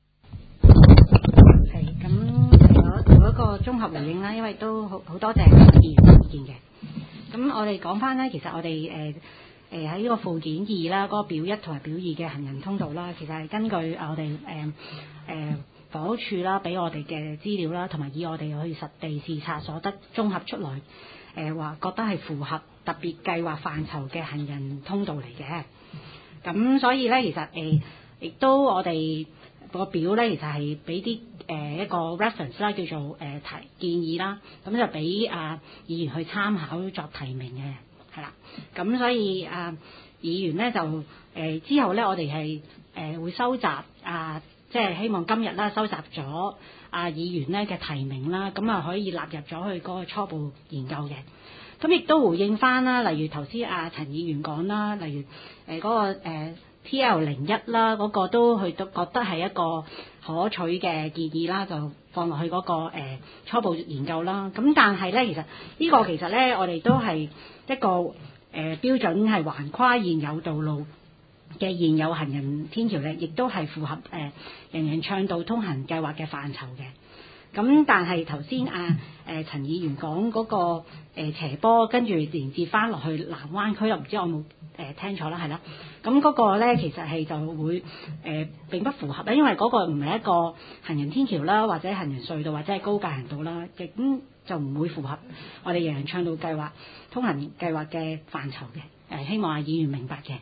係咁，我做一個綜合回應啦，因為都好好多謝議員嘅意見嘅。咁我哋講翻咧，其實我哋誒誒喺呢個附件二啦，嗰、那個表一同埋表二嘅行人通道啦，其實係根據我哋誒誒房屋署啦，俾我哋嘅資料啦，同埋以我哋去實地視察所得綜合出來，誒、呃、話覺得係符合特別計劃範疇嘅行人通道嚟嘅。咁所以咧，其實誒亦、呃、都我哋個表咧，其實係俾啲誒一個 reference 啦，叫做誒提、呃、建議啦，咁就俾啊議員去參考作提名嘅，係啦。咁所以啊議員咧就誒、呃、之後咧，我哋係誒會收集啊，即係希望今日啦收集咗啊議員咧嘅提名啦，咁啊可以納入咗去嗰個初步研究嘅。咁亦都回應翻啦，例如頭先阿陳議員講啦，例如誒嗰、呃那個、呃、T L 零一啦，嗰、那個都去到覺得係一個可取嘅建議啦，就放落去嗰、那個、呃、初步研究啦。咁但係咧，其實呢個其實咧，我哋都係一個誒、呃、標準係橫跨現有道路嘅現有行人天橋咧，亦都係符合誒、呃、人人暢道通行計劃嘅範疇嘅。咁但係頭先啊誒陳議員講嗰、那個、呃、斜坡，跟住連接翻落去南灣區，又唔知我冇誒、呃、聽錯啦，係啦。咁嗰個咧其實係就會誒、呃、並不符合啦，因為嗰個唔係一個行人天橋啦，或者行人隧道或者係高架行道啦，咁、嗯、就唔會符合我哋人人暢道計劃通行計劃嘅範疇嘅。誒、呃、希望啊議員明白嘅。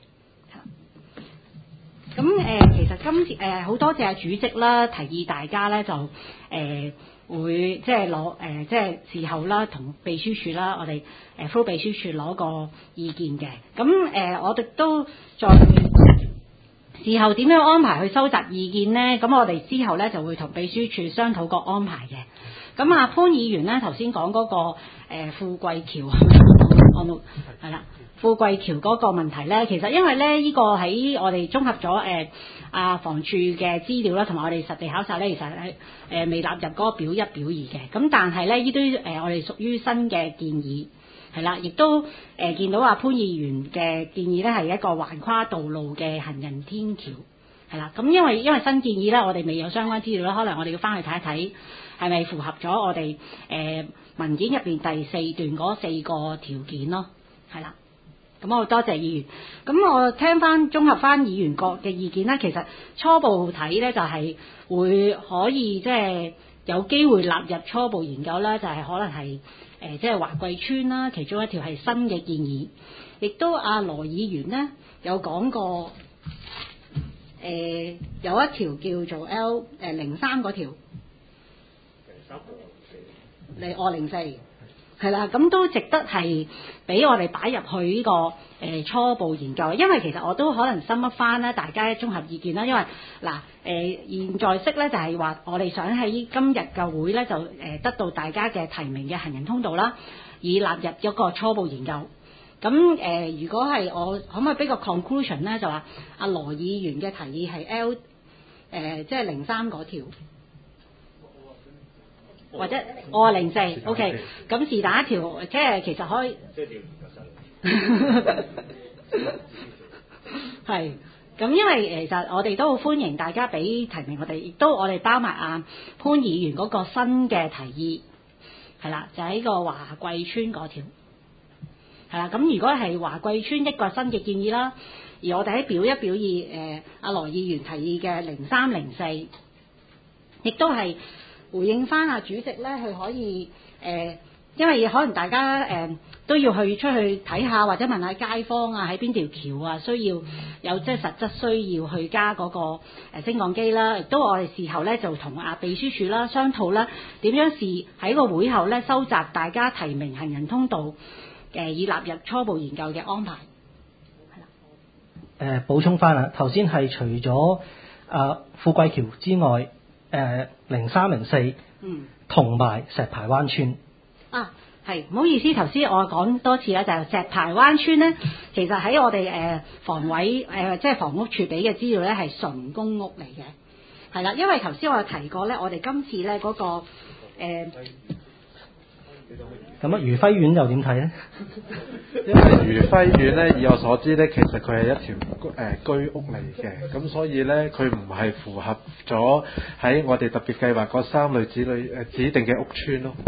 咁誒、呃，其實今次誒好多謝主席啦，提議大家咧就誒、呃、會即係攞誒即係事後啦，同秘書處啦，我哋誒副秘書處攞個意見嘅。咁誒、呃，我哋都再事後點樣安排去收集意見呢？咁我哋之後咧就會同秘書處商討個安排嘅。咁啊，潘議員咧頭先講嗰個、呃、富貴橋項目係啦。富貴橋嗰個問題咧，其實因為咧呢、這個喺我哋綜合咗誒啊房署嘅資料啦，同埋我哋實地考察咧，其實係誒未納入嗰個表一表二嘅。咁但係咧呢啲誒、呃、我哋屬於新嘅建議係啦，亦都誒、呃、見到阿潘議員嘅建議咧係一個橫跨道路嘅行人天橋係啦。咁因為因為新建議咧，我哋未有相關資料啦，可能我哋要翻去睇一睇係咪符合咗我哋誒、呃、文件入邊第四段嗰四個條件咯，係啦。咁我多謝議員。咁我聽翻綜合翻議員各嘅意見咧，其實初步睇咧就係會可以即係有機會納入初步研究啦，就係、是、可能係誒即係華貴村啦，其中一條係新嘅建議。亦都阿羅議員咧有講過誒、呃、有一條叫做 L 誒零三嗰條嚟二零四。係啦，咁都值得係俾我哋擺入去呢、這個誒、呃、初步研究，因為其實我都可能深一翻啦，大家綜合意見啦。因為嗱誒、呃、現在式咧就係、是、話我哋想喺今日嘅會咧就誒、呃、得到大家嘅提名嘅行人通道啦，以納入一個初步研究。咁誒、呃，如果係我可唔可以俾個 conclusion 咧，就話阿羅議員嘅提議係 L 誒、呃、即係零三嗰條。或者我零四 ，OK，咁是但一條，即係其實可以，係，咁因為其實我哋都好歡迎大家俾提名我哋，亦都我哋包埋阿潘議員嗰個新嘅提議，係啦，就喺個華貴村嗰條，係啦，咁如果係華貴村一個新嘅建議啦，而我哋喺表一表二，誒阿羅議員提議嘅零三零四，亦都係。回應翻啊主席咧，佢可以誒、呃、 因為可能大家誒、呃、都要去出去睇下，或者問下街坊啊，喺邊條橋啊，需要有即係實質需要去加嗰個誒升降機啦。亦都我哋事後咧就同啊秘書處啦商討啦，點樣是喺個會後咧收集大家提名行人通道誒、呃，以納入初步研究嘅安排。 誒、呃、補充翻啦，頭先係除咗啊富貴橋之外，誒零三零四， 嗯， 同埋石排灣村。 啊，係唔好意思，頭先我講多次啦，就係、是、石排灣村咧，其實喺我哋誒、呃、房委誒、呃、即係房屋處俾嘅資料咧係純公屋嚟嘅，係啦，因為頭先我有提過咧，我哋今次咧嗰、那個誒。呃咁啊，餘輝苑又點睇咧？ 因為餘輝苑咧，以我所知咧，其實佢係一條誒、呃、居屋嚟嘅，咁所以咧，佢唔係符合咗喺我哋特別計劃嗰三類子類誒、呃、指定嘅屋邨咯。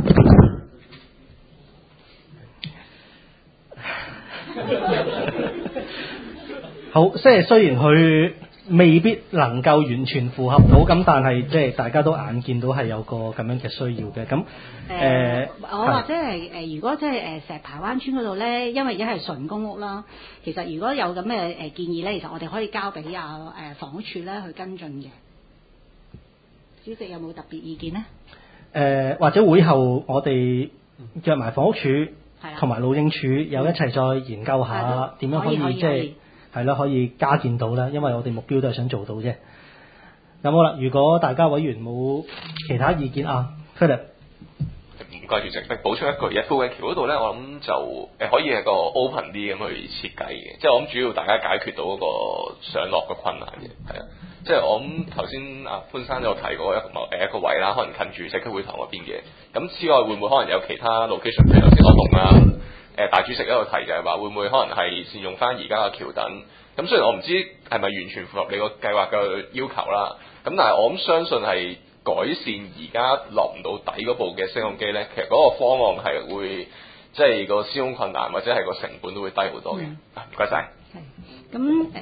好，即係雖然佢未必能夠完全符合到，咁但係即係大家都眼見到係有個咁樣嘅需要嘅。咁誒、呃， 我或者係誒，如果即係誒石排灣村嗰度咧，因為而家係純公屋啦，其實如果有咁嘅誒建議咧，其實我哋可以交俾啊誒房屋處咧去跟進嘅。主席有冇特別意見呢？ 誒、呃，或者會後我哋約埋房屋處同埋路政署有一齊再研究下點樣可以即係。係咯，可以加建到啦，因為我哋目標都係想做到啫。咁好啦，如果大家委員冇其他意見啊 Philip 唔該主席，補充一句，富貴橋嗰度咧，我諗就誒可以係個 open 啲咁去設計嘅，即係我諗主要大家解決到嗰個上落嘅困難嘅，係啊，即係我諗頭先阿潘生有提過一個誒一個位啦，可能近住社區會堂嗰邊嘅，咁之外會唔會可能有其他 location，譬如頭先我同啊？誒大主席一個提就係話會唔會可能係善用翻而家嘅橋墩？咁雖然我唔知係咪完全符合你個計劃嘅要求啦，咁但係我諗相信係改善而家落唔到底嗰部嘅升降機咧，其實嗰個方案係會即係個施工困難或者係個成本都會低好多嘅。唔該晒。 係，咁誒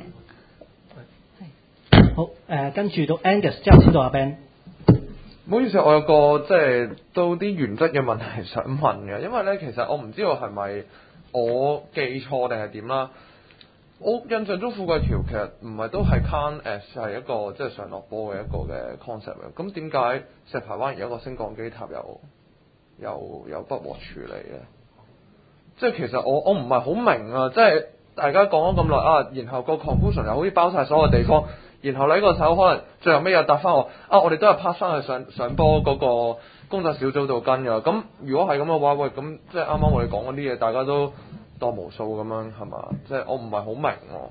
係好誒、呃，跟住到 Angus 之後先到阿 Ben。 唔好意思，我有個即係都啲原則嘅問題想問嘅，因為咧其實我唔知道係咪我記錯定係點啦。我印象中富貴橋其實唔係都係 count as 係一個即係、就是、上落坡嘅一個嘅 concept 嘅，咁點解石排灣而家個升降機塔又又又不獲處理咧？即係其實我我唔係好明啊！即係大家講咗咁耐啊，然後個 conclusion 又好似包晒所有地方。然後呢個時候可能最後尾又答翻我啊！我哋都係 pass 翻去上上波嗰個工作小組度跟㗎。咁如果係咁嘅話，喂，咁即係啱啱我哋講嗰啲嘢，大家都當無數咁樣係嘛？即係我唔係好明喎。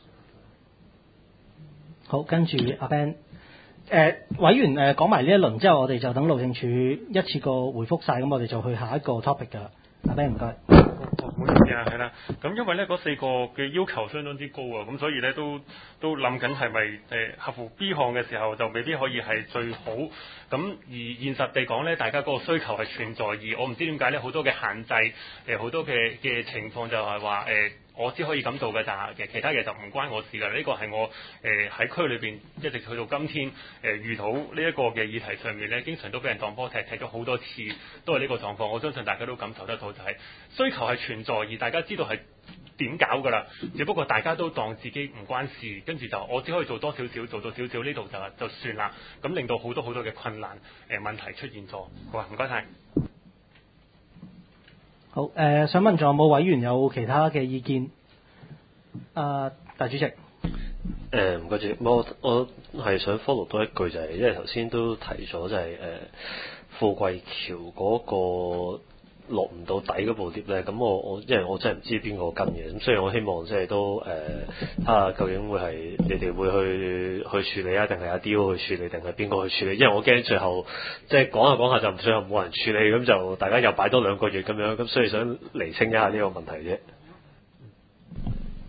好，跟住阿 Ben，誒、呃、委員誒講埋呢一輪之後，我哋就等路政署一次過回覆晒，咁我哋就去下一個 topic 㗎。阿 Ben 唔該。 唔好意思啊，係啦，咁因為咧嗰四個嘅要求相當之高啊，咁所以咧都都諗緊係咪誒合乎 B 項嘅時候就未必可以係最好，咁而現實地講咧，大家嗰個需求係存在，而我唔知點解咧好多嘅限制誒好多嘅嘅情況就係話誒我只可以咁做嘅咋嘅，其他嘢就唔關我事㗎。呢、這個係我誒喺、呃、區裏邊一直去到今天誒、呃、遇到呢一個嘅議題上面咧，經常都俾人當波踢，踢咗好多次，都係呢個狀況。我相信大家都感受得到，就係、是、需求係存在，而大家知道係點搞㗎啦。只不過大家都當自己唔關事，跟住就我只可以做多少少，做到少少呢度就就算啦。咁令到好多好多嘅困難誒、呃、問題出現咗。好啊，唔該晒。 好誒、呃，想問仲有冇委員有其他嘅意見？啊、呃，大主席。 誒唔該主席，我我係想 follow 多一句就係、是，因為頭先都提咗就係、是、誒、呃、富貴橋嗰個落唔到底嗰部 lift 咧，咁我我因為我真係唔知邊個跟嘅，咁所以我希望即係都誒睇下究竟會係你哋會去去處理啊，定係阿 D.O 去處理，定係邊個去處理？因為我驚最後即係講下講下就最後冇人處理，咁就大家又擺多兩個月咁樣，咁所以想釐清一下呢個問題啫。 係，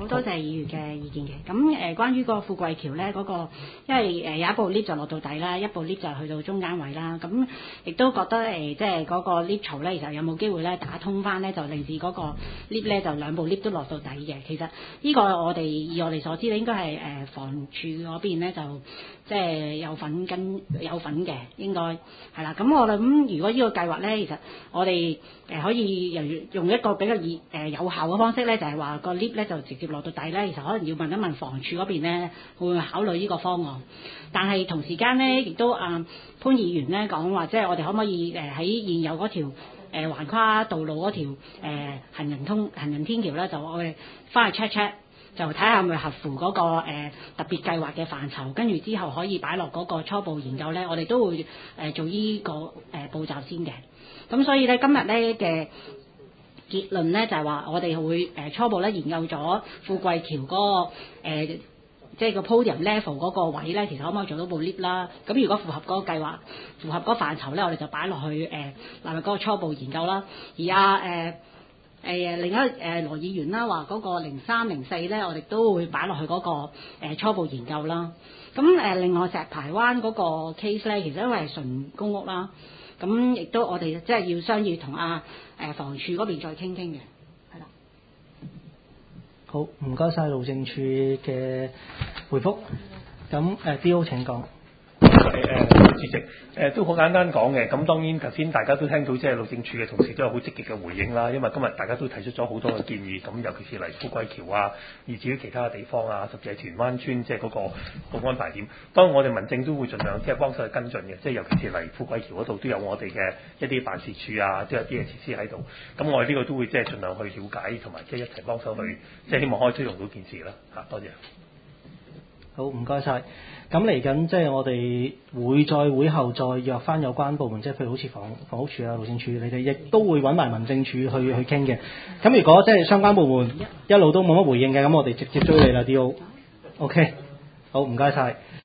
好多謝議員嘅意見嘅。咁誒、呃，關於個富貴橋咧，嗰、那個因為誒、呃、有一部 lift 就落到底啦，一部 lift 就去到中間位啦。咁亦都覺得誒、呃，即係嗰個 lift 槽咧，其實有冇機會咧打通翻咧，就令至嗰個 lift 咧就兩部 lift 都落到底嘅。其實呢個我哋以我哋所知咧，應該係誒房署嗰邊咧就即係有份跟有份嘅，應該係啦。咁我諗如果呢個計劃咧，其實我哋誒可以由用一個比較易誒有效嘅方式咧，就係話個 lift 咧就直接落到底咧。其實可能要問一問房署嗰邊咧，會唔會考慮呢個方案？但係同時間咧，亦都啊潘議員咧講話，即係我哋可唔可以誒喺現有嗰條誒橫跨道路嗰條誒行人通行人天橋咧，就我哋翻去 check check。就睇下係咪合乎嗰、那個、呃、特別計劃嘅範疇，跟住之後可以擺落嗰個初步研究咧，我哋都會誒、呃、做呢、這個誒、呃、步驟先嘅。咁所以咧今日咧嘅結論咧就係、是、話，我哋會誒、呃、初步咧研究咗富貴橋嗰、那個、呃、即係個 podium level 嗰個位咧，其實可唔可以做到部 lift 啦？咁如果符合嗰個計劃、符合嗰個範疇咧，我哋就擺落去誒納入嗰個初步研究啦。而啊誒。呃誒另一誒、呃、羅議員啦，話嗰個零三零四咧，我哋都會擺落去嗰、那個、呃、初步研究啦。咁誒、呃、另外石排灣嗰個 case 咧，其實因為係純公屋啦，咁亦都我哋即係要商議同阿誒房署嗰邊再傾傾嘅，係啦。 好，唔該晒路政署嘅回覆。咁誒 D O 請講。 誒誒，主席，誒都好簡單講嘅。咁當然頭先大家都聽到，即係路政署嘅同事都有好積極嘅回應啦。因為今日大家都提出咗好多嘅建議，咁尤其是嚟富貴橋啊，以至於其他嘅地方啊，甚至係屯灣村，即係嗰個個安排點。當然我哋民政都會盡量即係幫手去跟進嘅，即係尤其是嚟富貴橋嗰度都有我哋嘅一啲辦事處啊，都有啲嘅設施喺度。咁我哋呢個都會即係盡量去了解，同埋即係一齊幫手去，即係希望可以推動到件事啦。嚇，多謝。 好，唔該晒。咁嚟緊即係我哋會再會後再約翻有關部門，即係譬如好似房房屋署啊、路政署，你哋亦都會揾埋民政處去去傾嘅。咁如果即係相關部門一路都冇乜回應嘅，咁我哋直接追你啦，D O。OK，好，唔該晒。